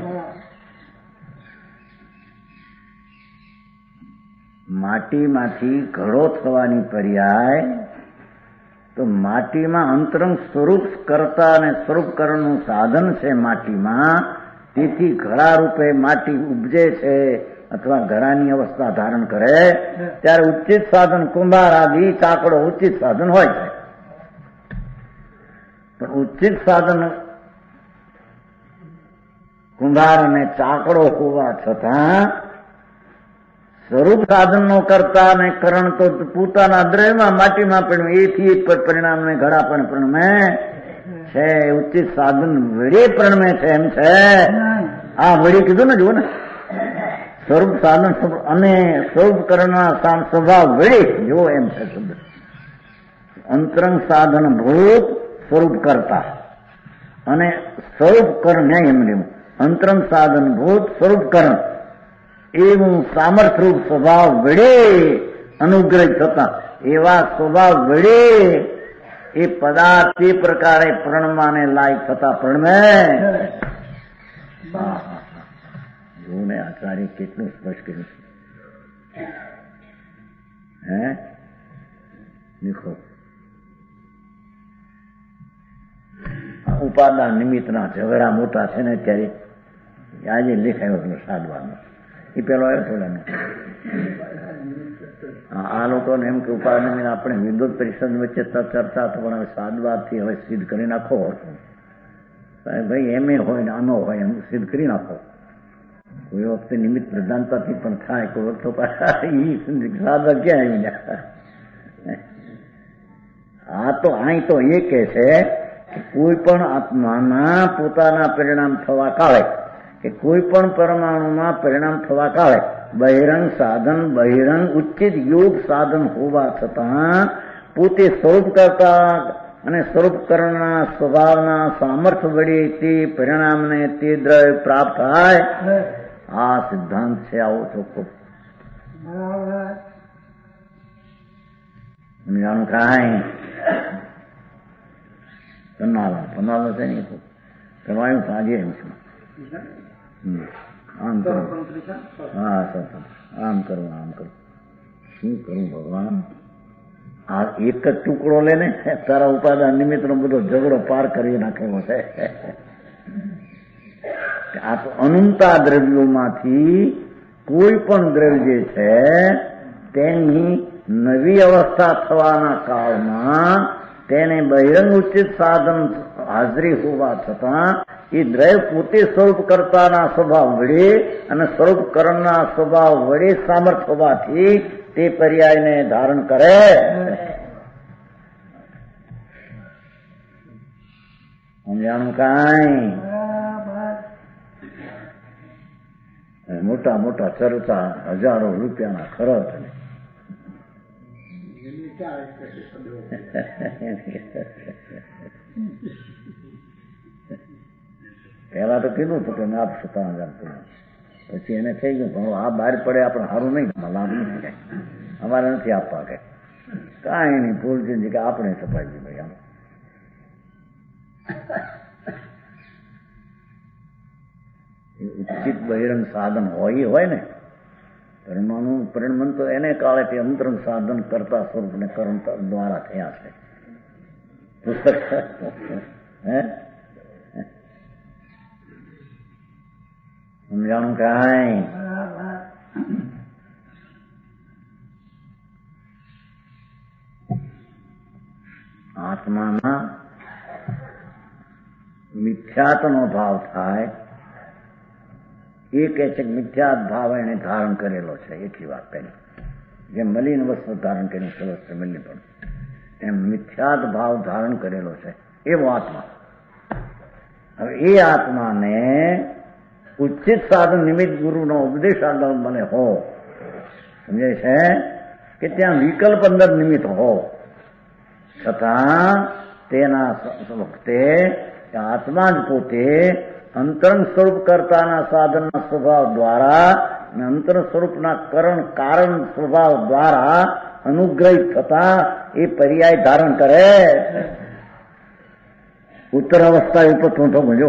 S3: માટીમાંથી ઘડો થવાની પર્યાય તો માટીમાં અંતરંગ સ્વરૂપ કરતા અને સ્વરૂપકરણનું સાધન છે માટીમાં. તેથી ઘડા રૂપે માટી ઉપજે છે અથવા ઘડાની અવસ્થા ધારણ કરે ત્યારે ઉચિત સાધન કુંભાર આદિ કાકડો ઉચિત સાધન હોય છે. પણ ઉચિત સાધન કુંભાર અને ચાકડો હોવા છતાં સ્વરૂપ સાધનનો કરતા અને કરણ તો પોતાના દ્રવ્યમાં માટીમાં પણ એથી એક પરિણામને ઘડા પણ પ્રણમે છે. ઉચિત સાધન વળી પ્રણમે છે એમ છે. આ વળી કીધું ને, જુઓ ને, સ્વરૂપ સાધન અને સ્વરૂપ કરણના સ્વભાવ વળી જુઓ એમ છે શબ્દ. અંતરંગ સાધન ભૂત સ્વરૂપ કરતા અને સ્વરૂપ કરણ એમ લેવું. અંતરંગ સાધન ભૂત સ્વરૂપ કરણ એવું સામર્થ્યરૂપ સ્વભાવ વડે અનુગ્રહ થતા એવા સ્વભાવ વડે એ પદાર્થ તે પ્રકારે પ્રણમાને લાયક થતા પ્રણમે. જોવું ને આચાર્ય કેટલું સ્પષ્ટ કર્યું છે. હે દેખો, ઉપાદાન નિમિત્તના ઝઘડા મોટા છે ને ત્યારે આજે લેખાયો પેલો સાધવાનો એ પેલો આવ્યો થોડાનો. આ લોકોને એમ કે ઉપાદાન આપણે વિદ્યુત પરિષદ વચ્ચે ચર્ચા તો પણ હવે સાદવાદથી હવે સિદ્ધ કરી નાખો. ભાઈ એમ એ હોય ને આનો હોય એમ સિદ્ધ કરી નાખો. કોઈ વખતે નિમિત્ત પ્રધાનતાથી પણ થાય, કોઈ વખતે પાછા સાદવા ક્યાં આવી જાય. આ તો અહીં તો એ કે છે કે કોઈ પણ આત્માના પોતાના પરિણામ થવા કાળે કે કોઈ પણ પરમાણુમાં પરિણામ થવા કાળે બહિરંગ સાધન બહિરંગ ઉચિત યોગ સાધન હોવા છતાં પોતે સ્વરૂપ કરતા અને સ્વરૂપકરણના સ્વભાવના સામર્થ્ય વડે તે પરિણામને તે દ્રવ્ય પ્રાપ્ત થાય. આ સિદ્ધાંત છે આવો ચોખ્ખો. જાણું કાંઈ પન્નાલા પન્નાલા છે ને કરવાયું સાંજે એમ છે. આમ કરું, હા સર, આમ કરું આમ કરું શું કરું ભગવાન? આ એક જ ટુકડો લે ને તારા ઉપાદાન નિમિત્તનો બધો ઝઘડો પાર કરી નાખેલો છે. આ તો અનંતા દ્રવ્યોમાંથી કોઈ પણ દ્રવ્ય જે છે તેની નવી અવસ્થા થવાના કાળમાં તેને બહિરંગ ઉચિત સાધન હાજરી હોવા છતાં એ દ્રવ્ય પોતે સ્વરૂપ કરતાના સ્વભાવ વડે અને સ્વરૂપ કરણના સ્વભાવ વડે સામર્થ્ય હોવાથી તે પર્યાયને ધારણ કરે. સમજાણું કાંઈ? મોટા મોટા ચર્ચા હજારો રૂપિયાના ખર્ચ ને પેલા તો કીધું હતું કે મેં આપશો ત્રણ હજાર પછી એને થઈ ગયું પણ આ બહાર પડે આપણે સારું નહીં, લાભ નથી કઈ અમારે નથી આપવા કઈ કાંઈ નહીં. ભૂલજી કે આપણે સપાઈ ભાઈ આમ ઉચિત બહિરંગ સાધન હોય હોય ને પરમાણુ પરિણમન તો એને કાળે તે અંતરંગ સાધન કરતા સ્વરૂપને કરણ દ્વારા થયા છે. પુસ્તક હે સમજાણું કાંઈ? આત્મામાં મિથ્યાત્વનો ભાવ થાય એ કહે છે કે મિથ્યાત ભાવ એને ધારણ કરેલો છે. એટલી વાત કરી જેમ મલિન વસ્ત્ર ધારણ કરીને સવસ્ત્ર મલિન પણ એમ મિથ્યાત ભાવ ધારણ કરેલો છે એવો આત્મા. હવે એ આત્માને ઉચિત સાધન નિમિત્ત ગુરુનો ઉપદેશ આગળ મને હો સમજાય છે કે ત્યાં વિકલ્પ અંદર નિમિત્ત હો, છતાં તેના વખતે આત્મા જ પોતે અંતરંગ સ્વરૂપ કરતાના સાધનના સ્વભાવ દ્વારા અને અંતર સ્વરૂપના કરણ કારણ સ્વભાવ દ્વારા અનુગ્રહિત થતા એ પર્યાય ધારણ કરે. ઉત્તર અવસ્થા ઉપર થોડો મજો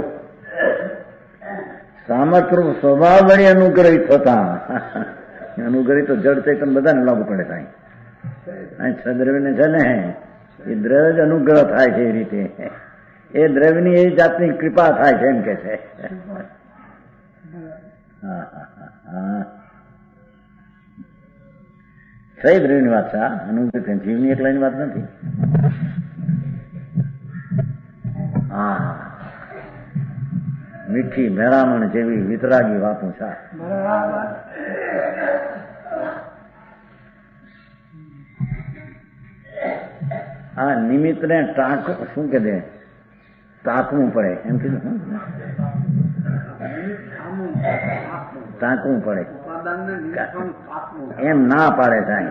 S3: સામર્થ્ય સ્વભાવ વળી અનુગ્રહિત થતા. અનુગ્રહિત તો જડ ચૈતન બધાને લાગુ પડે થાય. દ્રવ્યને છે ને એ દ્રવ્ય અનુગ્રહ થાય છે. એ રીતે એ દ્રવ્યની એ જાતની કૃપા થાય છે એમ કે છે. સહી દ્રવ્યની વાત છે. અનુગ્રહ જીવની એકલાની વાત નથી. હા, મીઠી મેળામણ જેવી વિતરાગી વાતો છે. આ નિમિત્ત ને ટાંક શું કે દે ટાંકવું પડે એમ કીધું. ટાંકવું પડે એમ ના પાડે સાહેબ.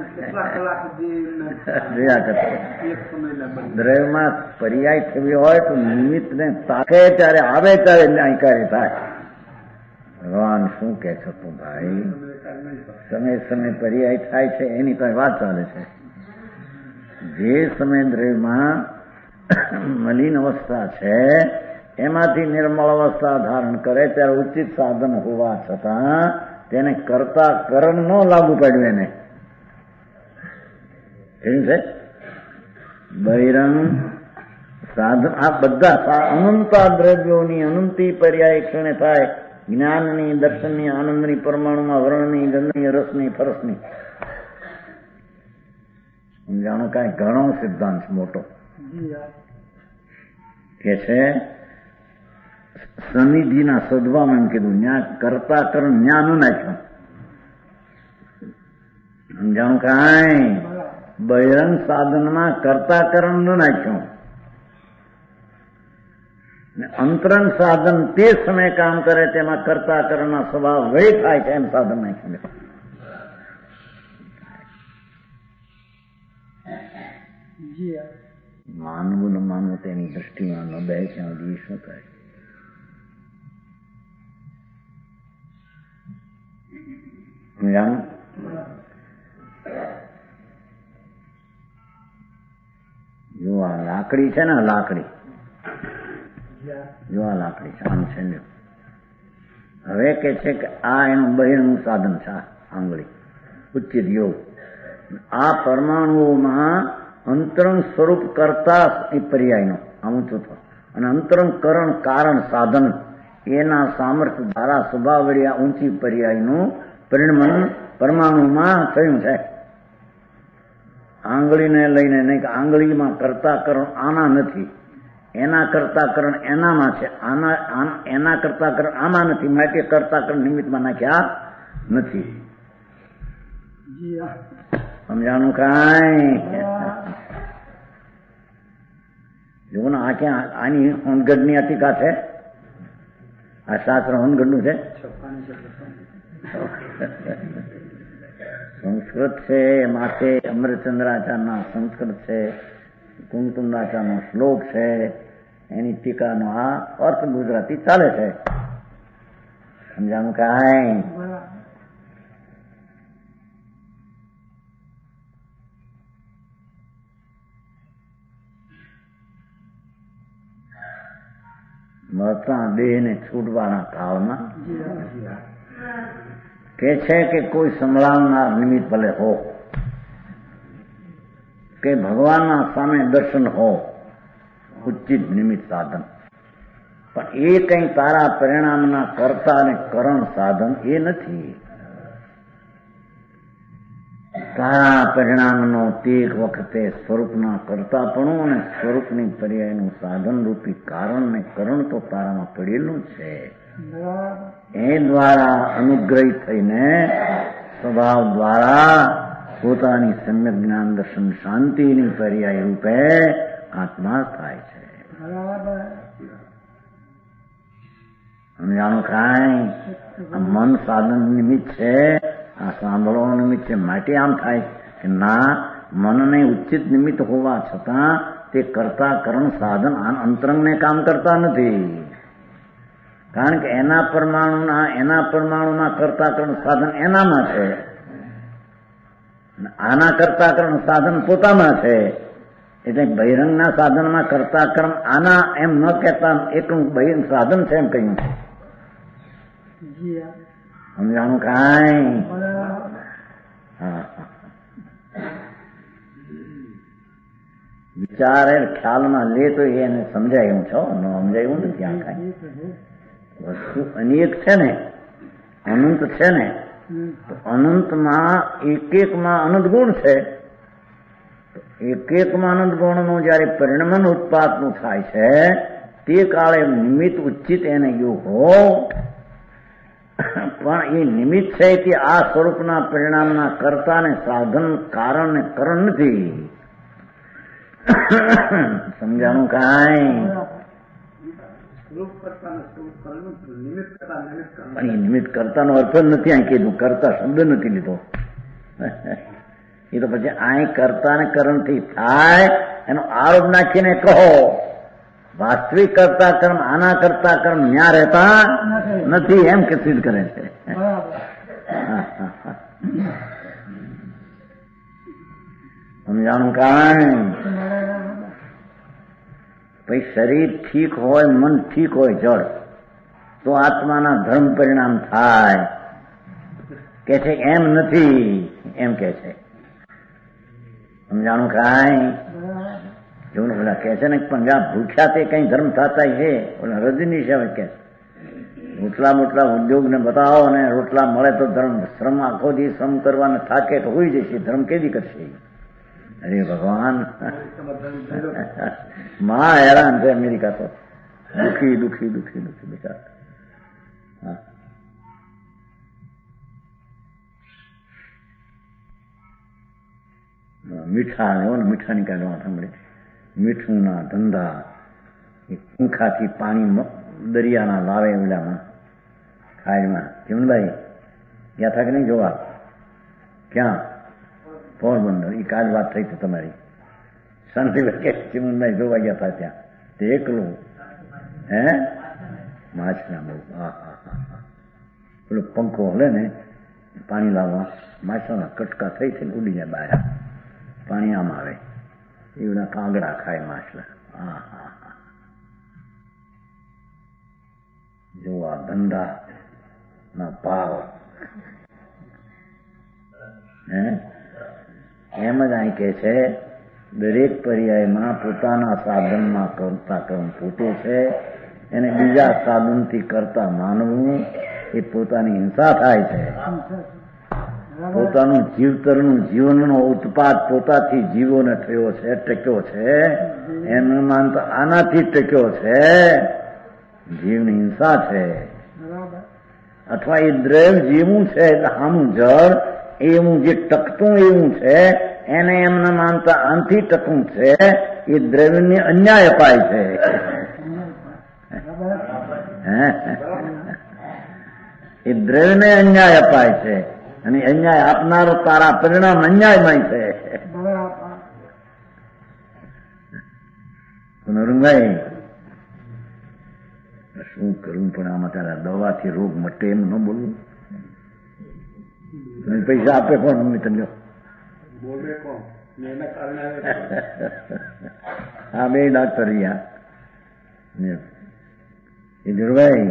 S3: દ્રવ્યમાં પર્યાય થવી હોય તો નિમિત્ત ને તાકે ત્યારે આવે ત્યારે ન્યાયકારી થાય. ભગવાન શું કે છો તું ભાઈ? સમય સમય પર્યાય થાય છે એની તો વાત ચાલે છે. જે સમય દ્રવ્યમાં મલિન અવસ્થા છે એમાંથી નિર્મળ અવસ્થા ધારણ કરે ત્યારે ઉચિત સાધન હોવા છતાં તેને કરતા કરણ ન લાગુ પડ્યું. એને એમ છે બહિરંગ સાધન. આ બધા અનંતા દ્રવ્યોની અનંતી પર્યાય ક્ષણે થાય. જ્ઞાનની, દર્શનની, આનંદની, પરમાણુમાં વર્ણની, ગંધની, રસની, ફરસની. જાણો કાંઈ ઘણો સિદ્ધાંત મોટો કે છે. સનિધિના સદવામાં એમ કીધું ન્યા કરતા કરણ ન્યા ન નાખ્યું. જાણું કાંઈ બહિરંગ સાધનમાં કરતા કરણ ન નાખ્યું. અંતરંગ સાધન તે સમય કામ કરે તેમાં કરતા કરણના સ્વભાવ વહી થાય છે એમ સાધન નાખ્યું. માનવું ન માનવું તેની દ્રષ્ટિમાં ન બે છે હજી શું થાય. જો આ લાકડી છે ને, લાકડી જો આ લાકડી છે આમ છે. હવે કે છે કે આ એનું બહિરંગ સાધન છે. આંગળી ઉચ્ચિત યોગ. આ પરમાણુઓમાં અંતરંગ સ્વરૂપ કરતા એ પર્યાયનો આમ ચોથો અને અંતરંગ કરણ કારણ સાધન એના સામર્થ્ય દ્વારા સ્વભાવ વળી આ ઊંચી પર્યાયનું પરિણમન પરમાણુમાં થયું છે. આંગળીને લઈને નહીં કે આંગળીમાં કરતા કરણ આના નથી, એના કરતા કરણ એનામાં છે, આના એના કરતા કરણ આમાં નથી, માટે કરતા કરણ નિમિત્તમાં નાખ્યા નથી. સમજાણું કાંઈ? જુઓ ને આ ક્યાં આની હોનગઢની અતિકા છે. આ શાસ્ત્ર હોનગઢનું છે. સંસ્કૃત છે માથે અમરચંદ્રાચાર્યના સંસ્કૃત છે, કુમકુંદાચાર્યનો શ્લોક છે, એની ટીકાનો આ અર્થ ગુજરાતી ચાલે છે. સમજાણું કાંઈ? મળતા દેહને છૂટવાના ભાવમાં કે છે કે કોઈ સંભળાવનાર નિમિત્ત ભલે હો, કે ભગવાનના સામે દર્શન હો, ઉચિત નિમિત્ત સાધન, પણ એ કઈ તારા પરિણામના કર્તા અને કરણ સાધન એ નથી. તારા પરિણામનો તે વખતે સ્વરૂપના કરતાપણું અને સ્વરૂપની પર્યાયનું સાધન રૂપી કારણ ને કરણ તો તારામાં પડેલું છે. એ દ્વારા અનુગ્રહિત થઈને સ્વભાવ દ્વારા પોતાની સમ્યક જ્ઞાન દર્શન શાંતિની પર્યાય રૂપે આત્મા થાય છે. સમજાણું કાંઈ? આ મન સાધન નિમિત્ત છે, આ સાંભળવાનું નિમિત્ત છે, માટે આમ થાય. કે ના, મનને ઉચિત નિમિત્ત હોવા છતાં તે કરતા કરણ સાધન અંતરંગને કામ કરતા નથી. કારણ કે એના પરમાણુના એના પરમાણુના કરતા કરણ સાધન એનામાં છે, આના કરતા કરણ સાધન પોતામાં છે. એટલે બહિરંગના સાધનમાં કરતા કર્મ આના એમ ન કહેતા એકલું બહિરંગ સાધન છે એમ કહ્યું છે. સમજાણું કાંઈ? હા, વિચારે ખ્યાલમાં લે તો એને સમજાય એવું છો, ન સમજાય એવું નથી. આ કાંઈ વસ્તુ અનેક છે ને, અનંત છે ને, તો અનંતમાં એક એકમાં અનંત ગુણ છે. એક એકમાં અનંત ગુણનું જયારે પરિણમન ઉત્પાદનું થાય છે તે કાળે નિમિત્ત ઉચિત એને યોગ હો, પણ એ નિમિત્ત છે કે આ સ્વરૂપના પરિણામના કર્તા ને સાધન કારણ ને કરણ નથી. સમજાણું કાંઈ? નિમિત્ત કરતા નો અર્થ જ નથી અહીં કીધું, કરતા શબ્દ નથી લીધો. એ તો પછી અહીં કરતા ને કરણ થી થાય એનો આરોપ નાખીને કહો વાસ્તવિક કરતા કર્મ આના કરતા કર્મ ન્યા રહેતા નથી એમ કે સિદ્ધ કરે છે. સમજાણું કાંઈ? પછી શરીર ઠીક હોય, મન ઠીક હોય જળ, તો આત્માના ધર્મ પરિણામ થાય કે છે એમ નથી, એમ કે છે. સમજાણું કાંઈ? એવું ને પેલા કે છે ને પણ જ્યાં ભૂખ્યા તે કઈ ધર્મ થતા છે. ઓલા રજની છે કે મોટલા મોટલા ઉદ્યોગ ને બતાવો ને રોટલા મળે તો ધર્મ, શ્રમ આખો દી શ્રમ કરવાને થાકે તો હોઈ જશે, ધર્મ કેદી કરશે? અરે ભગવાન, મહા હેરાન છે અમેરિકા તો, દુખી દુખી દુખી દુખી બેચાર. હા, મીઠા એવો ને મીઠાની કાઢવા સાંભળે, મીઠુંના ધંધા એ પંખાથી પાણી દરિયાના લાવે ઓલામાં ખાયમાં. ચીમનભાઈ ગયા થા કે નહીં જોવા? ક્યાં? પોરબંદર. એ કાલ વાત થઈ હતી તમારી. શાંતિભાઈ કે ચીમનભાઈ જોવા ગયા હતા ત્યાં, તે એકલું હે માછલા બહુ. હા હા હા હા, પેલો પંખો હલે ને પાણી લાવવા, માછલાના કટકા થઈ થઈને ઉડીને બહાર પાણી આમ આવે, એવડા કાંગડા ખાય માછલા. હા હા હા, જો આ ધંધા ના ભાવ હે એમ જ અહીં કે છે દરેક પર્યાયમાં પોતાના સાધનમાં કરતા કર્મ પોતે છે, એને બીજા સાધનથી કરતા માનવું એ પોતાની હિંસા થાય છે. પોતાનું જીવતરનું જીવનનો ઉત્પાદ પોતાથી જીવોને થયો છે, ટક્યો છે, એનું માનતા આનાથી ટક્યો છે, જીવની હિંસા છે. અથવા એ દ્રવ્ય જેવું છે એટલે આનું જળ એવું જે ટકતું એવું છે એને એમને માનતા આનથી ટકવું છે, એ દ્રવ્યને અન્યાય અપાય છે. એ દ્રવ્યને અન્યાય અપાય છે અને અન્યાય આપનારો તારા પરિણામ અન્યાયમય છે. નરુભાઈ શું કરવું પણ આમાં તારા દવાથી રોગ મટે એમ ન બોલવું. પૈસા આપે કોણ? મમ્મી તને હા બે ડાક્ટર રહ્યા એ ધીરુભાઈ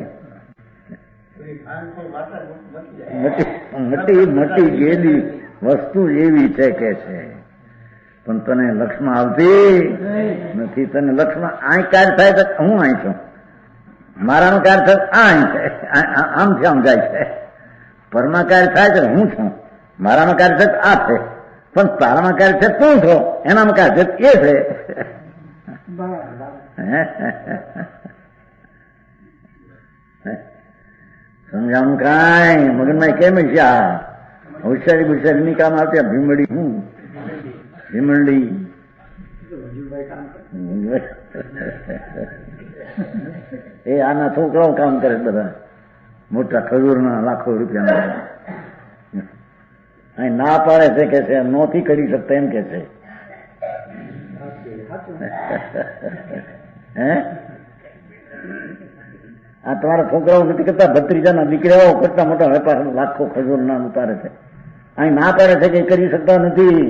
S3: મટી મટી ગયેલી વસ્તુ એવી છે કે છે પણ તને લક્ષમાં આવતી નથી. તને લક્ષમાં અહીં કાર્ય થાય તો હું અહીં છું, મારાનું કાર્ય થાય આ અહીં છે, આમથી આમ જાય છે. પરમાં કાર્ય થાય છે હું છું, મારામાં કાર્ય છે આ છે, પણ તારામાં કાર્ય છે તું છો, એનામાં કાર્ય છે એ છે. સમજાણું કાંઈ? મગનમાં કેમ છે આ હોશિયારી બુશિયારી ની કામ આવતી ભીમડી હું ભીમડી એ આના છોકરાઓ કામ કરે બધા મોટા ખજૂરના લાખો રૂપિયાના. અહીં ના પાડે છે કે છે નોથી કરી શકતા એમ કે છે. હે આ તમારા છોકરાઓ નથી કરતા, ભત્રીજાના દીકરાઓ કરતા મોટા વેપાર લાખો ખજૂર ના ઉતારે છે. અહીં ના પાડે છે કે કરી શકતા નથી.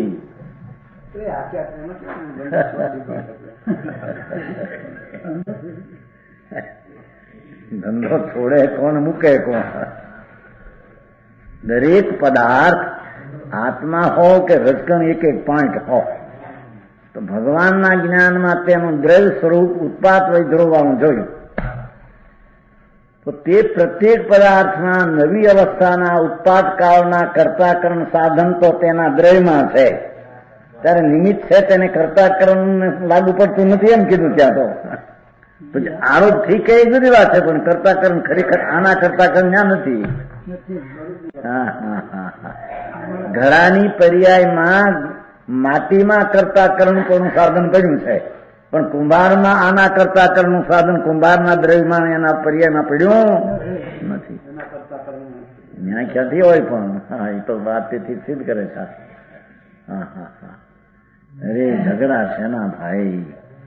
S3: ધંધો છોડે કોણ, મૂકે કોણ? દરેક પદાર્થ આત્મા હો કે રજકણ એક એક પોઈન્ટ હો તો ભગવાનના જ્ઞાનમાં તેનું દ્રવ્ય સ્વરૂપ ઉત્પાદ વય ધ્રુવવાનું જોયું. તો તે પ્રત્યેક પદાર્થમાં નવી અવસ્થાના ઉત્પાદ કાળના કર્તાકરણ સાધન તો તેના દ્રવ્યમાં છે. ત્યારે નિમિત્ત છે તેને કર્તાકરણ લાગુ પડતું નથી એમ કીધું ત્યાં તો. પછી આરોપ ઠીક એ જુદી વાત છે, પણ કર્તાકરણ ખરેખર આના કર્તાકરણ ત્યાં નથી. હા હા હા હા ઘડાની પર્યાયમાં માટીમાં કર્તાકરણ કોનું સાધન પડ્યું છે, પણ કુંભારમાં આના કર્તાકરણનું સાધન કુંભારના દ્રવ્યમાં એના પર્યાયમાં પડ્યું નથી. ન્યાય ક્યાંથી હોય પણ હા એ તો વાત તેથી સિદ્ધ કરે છે. હા હા હા અરે ઝઘડા છે ના ભાઈ.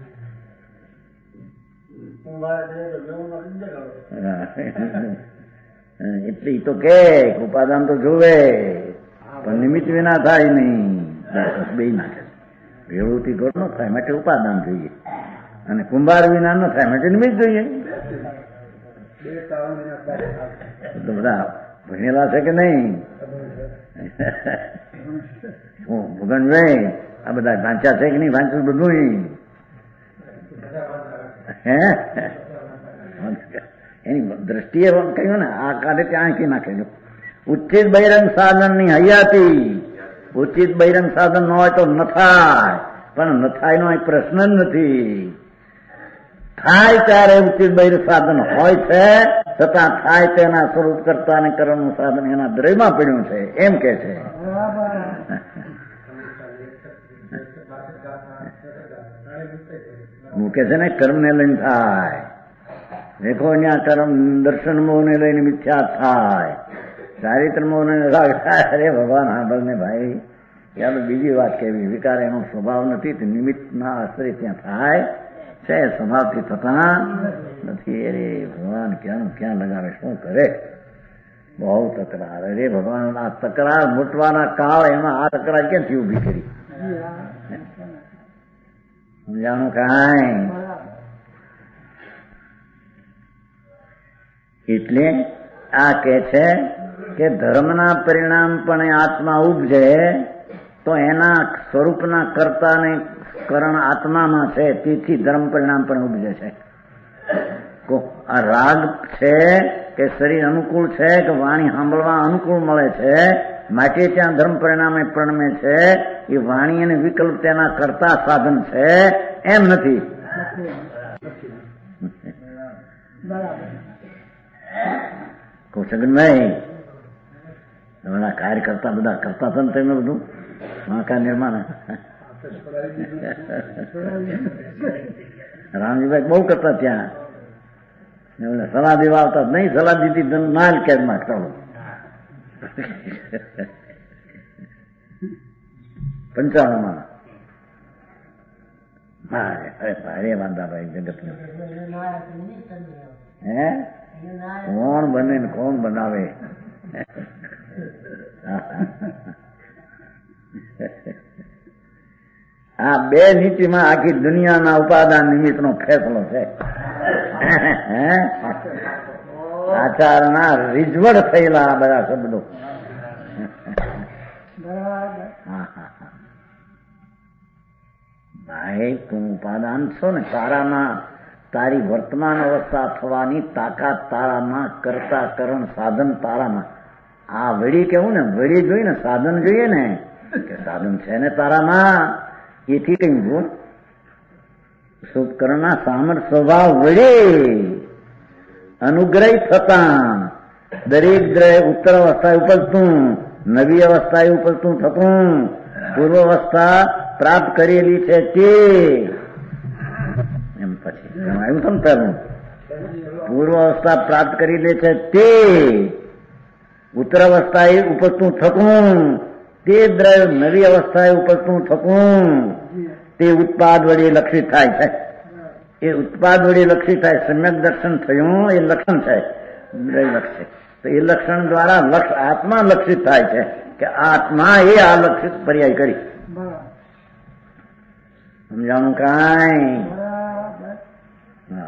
S3: એટલી તો કે ઉપાદાન તો જોવે પણ નિમિત્ત વિના થાય નહીં. બે નાખે ભેળુથી ઘર ન થાય માટે ઉપાદાન જોઈએ, અને કુંભાર વિના ન થાય માટે નિમિત્ત જોઈએ. તો બધા ભણેલા છે કે નહીં? ભગનભાઈ આ બધા વાંચ્યા છે કે નહીં? વાંચ્યું બધું હે એની દ્રષ્ટિએ કહ્યું ને આ કાઢે ત્યાં આંકી નાખે. ઉચિત બહિરંગ સાધન ની હયાતી. ઉચિત બહિરંગ સાધન ન હોય તો ન થાય, પણ ન થાય નો પ્રશ્ન જ નથી. થાય ત્યારે ઉચિત બહિર સાધન હોય છે, છતાં થાય તેના સ્વરૂપ કરતા અને કર્મનું સાધન એના દ્રવ્યમાં પડ્યું છે એમ કે છે. મૂકે છે ને કર્મ ને લઈને થાય. દેખો ત્યાં કર્મ દર્શન મોહ ને લઈને મિથ્યા થાય, ચારિત્ર મોહ ને થાય. અરે ભગવાન સાંભળ ને ભાઈ, યા તો બીજી વાત કેવી, વિકાર એનો સ્વભાવ નથી, નિમિત્ત ના આશ્રય ત્યાં થાય છે, સ્વભાવથી થતા નથી. અરે ભગવાન ક્યાંનું ક્યાં લગાવે, શું કરે? બહુ તકરાર. અરે ભગવાન આ તકરાર મૂટવાના કાળ એમાં આ તકરાર ક્યાંથી ઉભી કરી? સમજાણું કાંઈ? એટલે આ કે છે કે ધર્મના પરિણામ પણ આત્મા ઉપજે તો એના સ્વરૂપના કર્તાને કરણ આત્મામાં છે, તેથી ધર્મ પરિણામ પણ ઉપજે છે. આ રાગ છે કે શરીર અનુકૂળ છે કે વાણી સાંભળવા અનુકૂળ મળે છે, માટે ત્યાં ધર્મ પરિણામે પ્રણમે છે. એ વાણી અને વિકલ્પ તેના કરતા સાધન છે એમ નથી. કૌશગનભાઈ તમારા કાર્ય કરતા બધા કરતા હતા ને તમે બધું મહાકાર નિર્માણ. રામજીભાઈ બહુ કરતા ત્યાં, સલાહ દેવા આવતા નહીં, સલાહ દીધી નાલ કેદમાં ચાલો પંચાવનમાં. હા અરે ભારે વાંધાભાઈ જગત નું. હે કોણ બને ને કોણ બનાવે? આ બે નીતિમાં આખી દુનિયાના ઉપાદાન નિમિત્ત નો ફેસલો છે. આચારના રીઝવડ થયેલા આ બધા શબ્દો. ભાઈ તું ઉપાદાન છો ને, તારામાં તારી વર્તમાન અવસ્થા થવાની તાકાત તારામાં, કરતા કરણ સાધન તારામાં. આ વળી કેવું ને, વળી જોઈએ ને, સાધન જોઈએ ને કે સાધન છે ને તારામાં. એથી કઈ ગુણ શુભકરણના સામર સ્વભાવ વડે અનુગ્રહ થતા દરેક ગ્રહ ઉત્તર અવસ્થાએ ઉપજતું, નવી અવસ્થાએ ઉપજતું થતું, પૂર્વ અવસ્થા પ્રાપ્ત કરેલી છે તે એમ પછી આવ્યું સમજાવું. પૂર્વ અવસ્થા પ્રાપ્ત કરી લે છે તે ઉત્તર અવસ્થાએ ઉપજતું થતું તે દ્રવ્ય નવી અવસ્થાએ ઉપજતું થતું તે ઉત્પાદ વડે લક્ષિત થાય છે. એ ઉત્પાદ વડે લક્ષિત થાય, સમ્યક દર્શન થયું એ લક્ષણ છે, દ્રવ્ય લક્ષિત. તો એ લક્ષણ દ્વારા લક્ષ આત્મા લક્ષિત થાય છે કે આત્મા એ આ લક્ષિત પર્યાય કરી. સમજાણું કાંઈ? હા.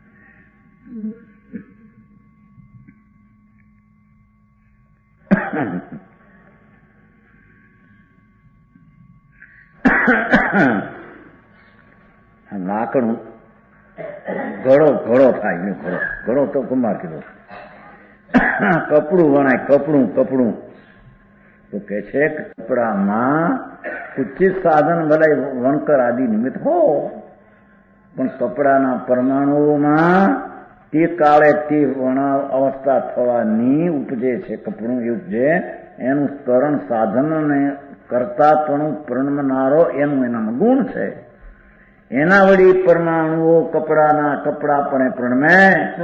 S3: લાકડું ઘડો ઘડો થાય ને ઘડો ઘડો તો કુમાર કીધો. કપડું વણાય, કપડું કપડું તો કે છે કપડામાં ઉચિત સાધન ભલે વણકર આદિ નિમિત્ત હો, પણ કપડાના પરમાણુઓમાં તે કાળે તે વણાવ અવસ્થા થવાની ઉપજે છે. કપડું એ ઉપજે એનું કરણ સાધનને કરતાપણું પ્રણમનારો એનું એનામાં ગુણ છે. એના વળી પરમાણુઓ કપડાના કપડાપણે પ્રણમે.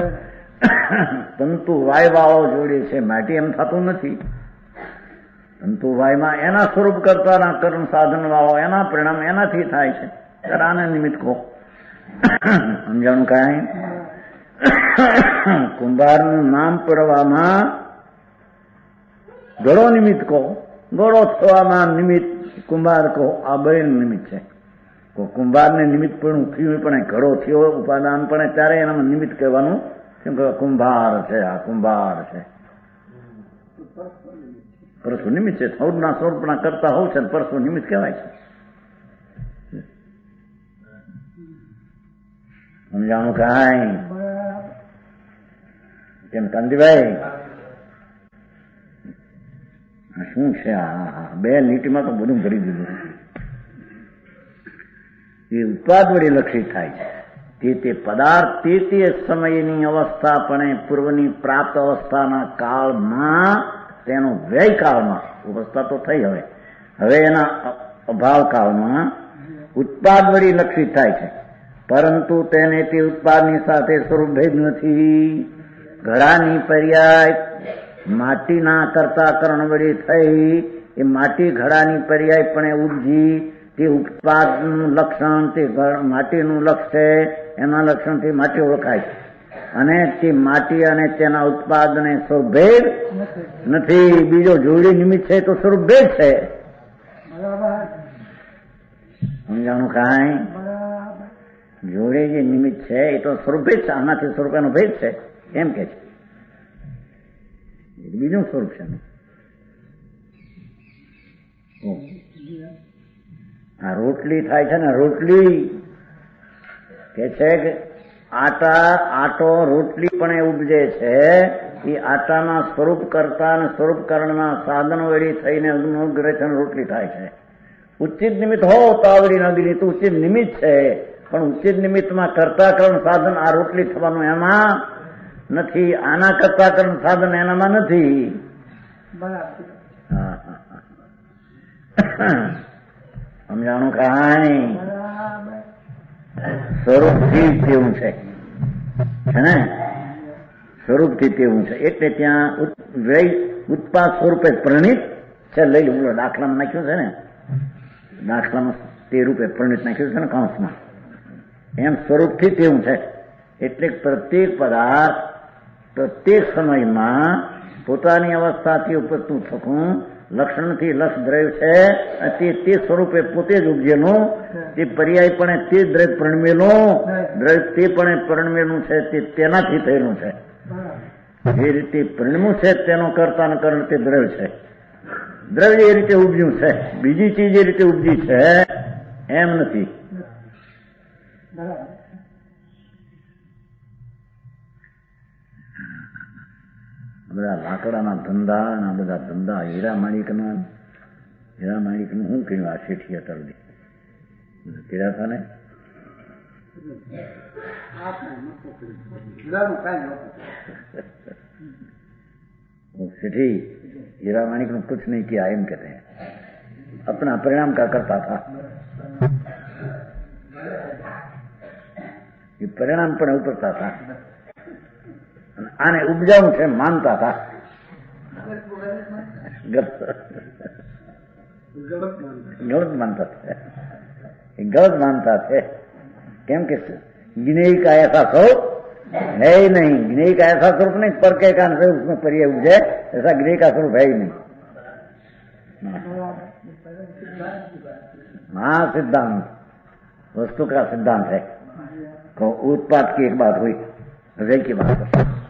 S3: તંતુ વાય વાળો જોડે છે, માટી એમ થતું નથી. તંતુ વાયમાં એના સ્વરૂપ કરતાના કરણ સાધન વાળો એના પરિણામ એનાથી થાય છે. આને નિમિત્ત કહો. સમજાણું કાંઈ? કુંભારનું નામ પડવામાં ઘડો નિમિત્ત કહો, ઘડો થવામાં નિમિત્ત કુંભાર કહો. આ બે નિમિત્ત છે. કુંભારને નિમિત્ત પણ થયું પણ ઘડો થયો ઉપાદાન પણ ત્યારે એનામાં નિમિત્ત કહેવાનું કેમ કે કુંભાર છે, આ કુંભાર છે. પરસુ નિમિત્ત છે. સૌના સ્વરૂપના કરતા હોવ છે, પરસુ નિમિત્ત કહેવાય છે. સમજાણું કાંઈ? કેમ કાંતિભાઈ શું છે આ? બે લીટીમાં તો બધું ભરી દીધું. એ ઉત્પાદ વડે લક્ષિત થાય છે. તે તે પદાર્થ તે તે સમયની અવસ્થા પણ પૂર્વની પ્રાપ્ત અવસ્થાના કાળમાં તેનો વ્યય કાળમાં અવસ્થા તો થઈ, હવે હવે એના અભાવ કાળમાં ઉત્પાદ વડે લક્ષિત થાય છે. પરંતુ તેને તે ઉત્પાદની સાથે સ્વરૂપ ભેદ નથી. ઘડાની પર્યાય માટીના કરતાકરણ વડે થઈ, એ માટી ઘડાની પર્યાય પણ ઉપજી. તે ઉત્પાદનું લક્ષણ તે માટીનું લક્ષ છે, એના લક્ષણથી માટી ઓળખાય છે. અને તે માટી અને તેના ઉત્પાદને સ્વરૂપભેદ નથી. બીજો જોડી નિમિત્ત છે તો સ્વરૂપભેદ છે. સમજાણું કાંઈ? જોડે જે નિમિત્ત છે એ તો સ્વરૂપભેદ છે. આનાથી સ્વરૂપ એનો ભેદ છે એમ કે છે. બીજું સ્વરૂપ છે. આ રોટલી થાય છે ને, રોટલી કે છે કે આટા આટો રોટલી પણ એ ઉપજે છે. એ આટાના સ્વરૂપ કરતા અને સ્વરૂપકરણના સાધન વળી થઈને અનુગ્રહ રોટલી થાય છે. ઉચિત નિમિત્ત હો તો આવડી નગરી તો ઉચિત નિમિત્ત છે, પણ ઉચિત નિમિત્તમાં કરતાકરણ સાધન આ રોટલી થવાનું એમાં નથી. આના કરતાકરણ સાધન એનામાં નથી. બરાબર. સમજાણું કાંઈ? સ્વરૂપથી તેવું છે ને, સ્વરૂપથી તેવું છે. એટલે ત્યાં વ્યય ઉત્પાદ સ્વરૂપે પ્રણિત છે. લઈ લો દાખલામાં નાખ્યું છે ને, દાખલામાં તે રૂપે પ્રણિત નાખ્યું છે ને કાંસમાં. એમ સ્વરૂપથી તેવું છે. એટલે પ્રત્યેક પદાર્થ પ્રત્યેક સમયમાં પોતાની અવસ્થાથી ઉપજતું થતું લક્ષણથી લક્ષ દ્રવ્ય છે. તે તે સ્વરૂપે પોતે જ ઉપજેલું, તે પર્યાય પણ તે દ્રવ્ય પ્રણમેલું દ્રવ્ય તે પણ પ્રણમેલું છે, તે તેનાથી થયેલું છે. જે રીતે પરિણમું છે તેનો કરતા કારણ તે દ્રવ્ય છે. દ્રવ્ય એ રીતે ઉપજ્યું છે, બીજી ચીજ એ રીતે ઉપજી છે એમ નથી. બધા લાકડાના ધંધા અને આ બધા ધંધા હીરા માણિકના હીરા માણિકનું શું કહ્યું? આ શેઠી અટલની કર્યા હતા ને. सेठी हीरा माणिक ने कुछ नहीं किया एम कहते हैं, अपना परिणाम का करता था. ये परिणाम पर उतरता था, आने उपजाऊ से मानता था. गलत मानता थे, गलत मानता थे। केम के ज्ञेय का ऐसा स्वरूप है ही नहीं, ज्ञेय का ऐसा स्वरूप नहीं, पर के कारण से उसमें परिय उपजे, ऐसा ज्ञेय का स्वरूप है ही नहीं। हाँ, सिद्धांत वस्तु का सिद्धांत है। तो उत्पाद की एक बात हुई, हृदय की बात है।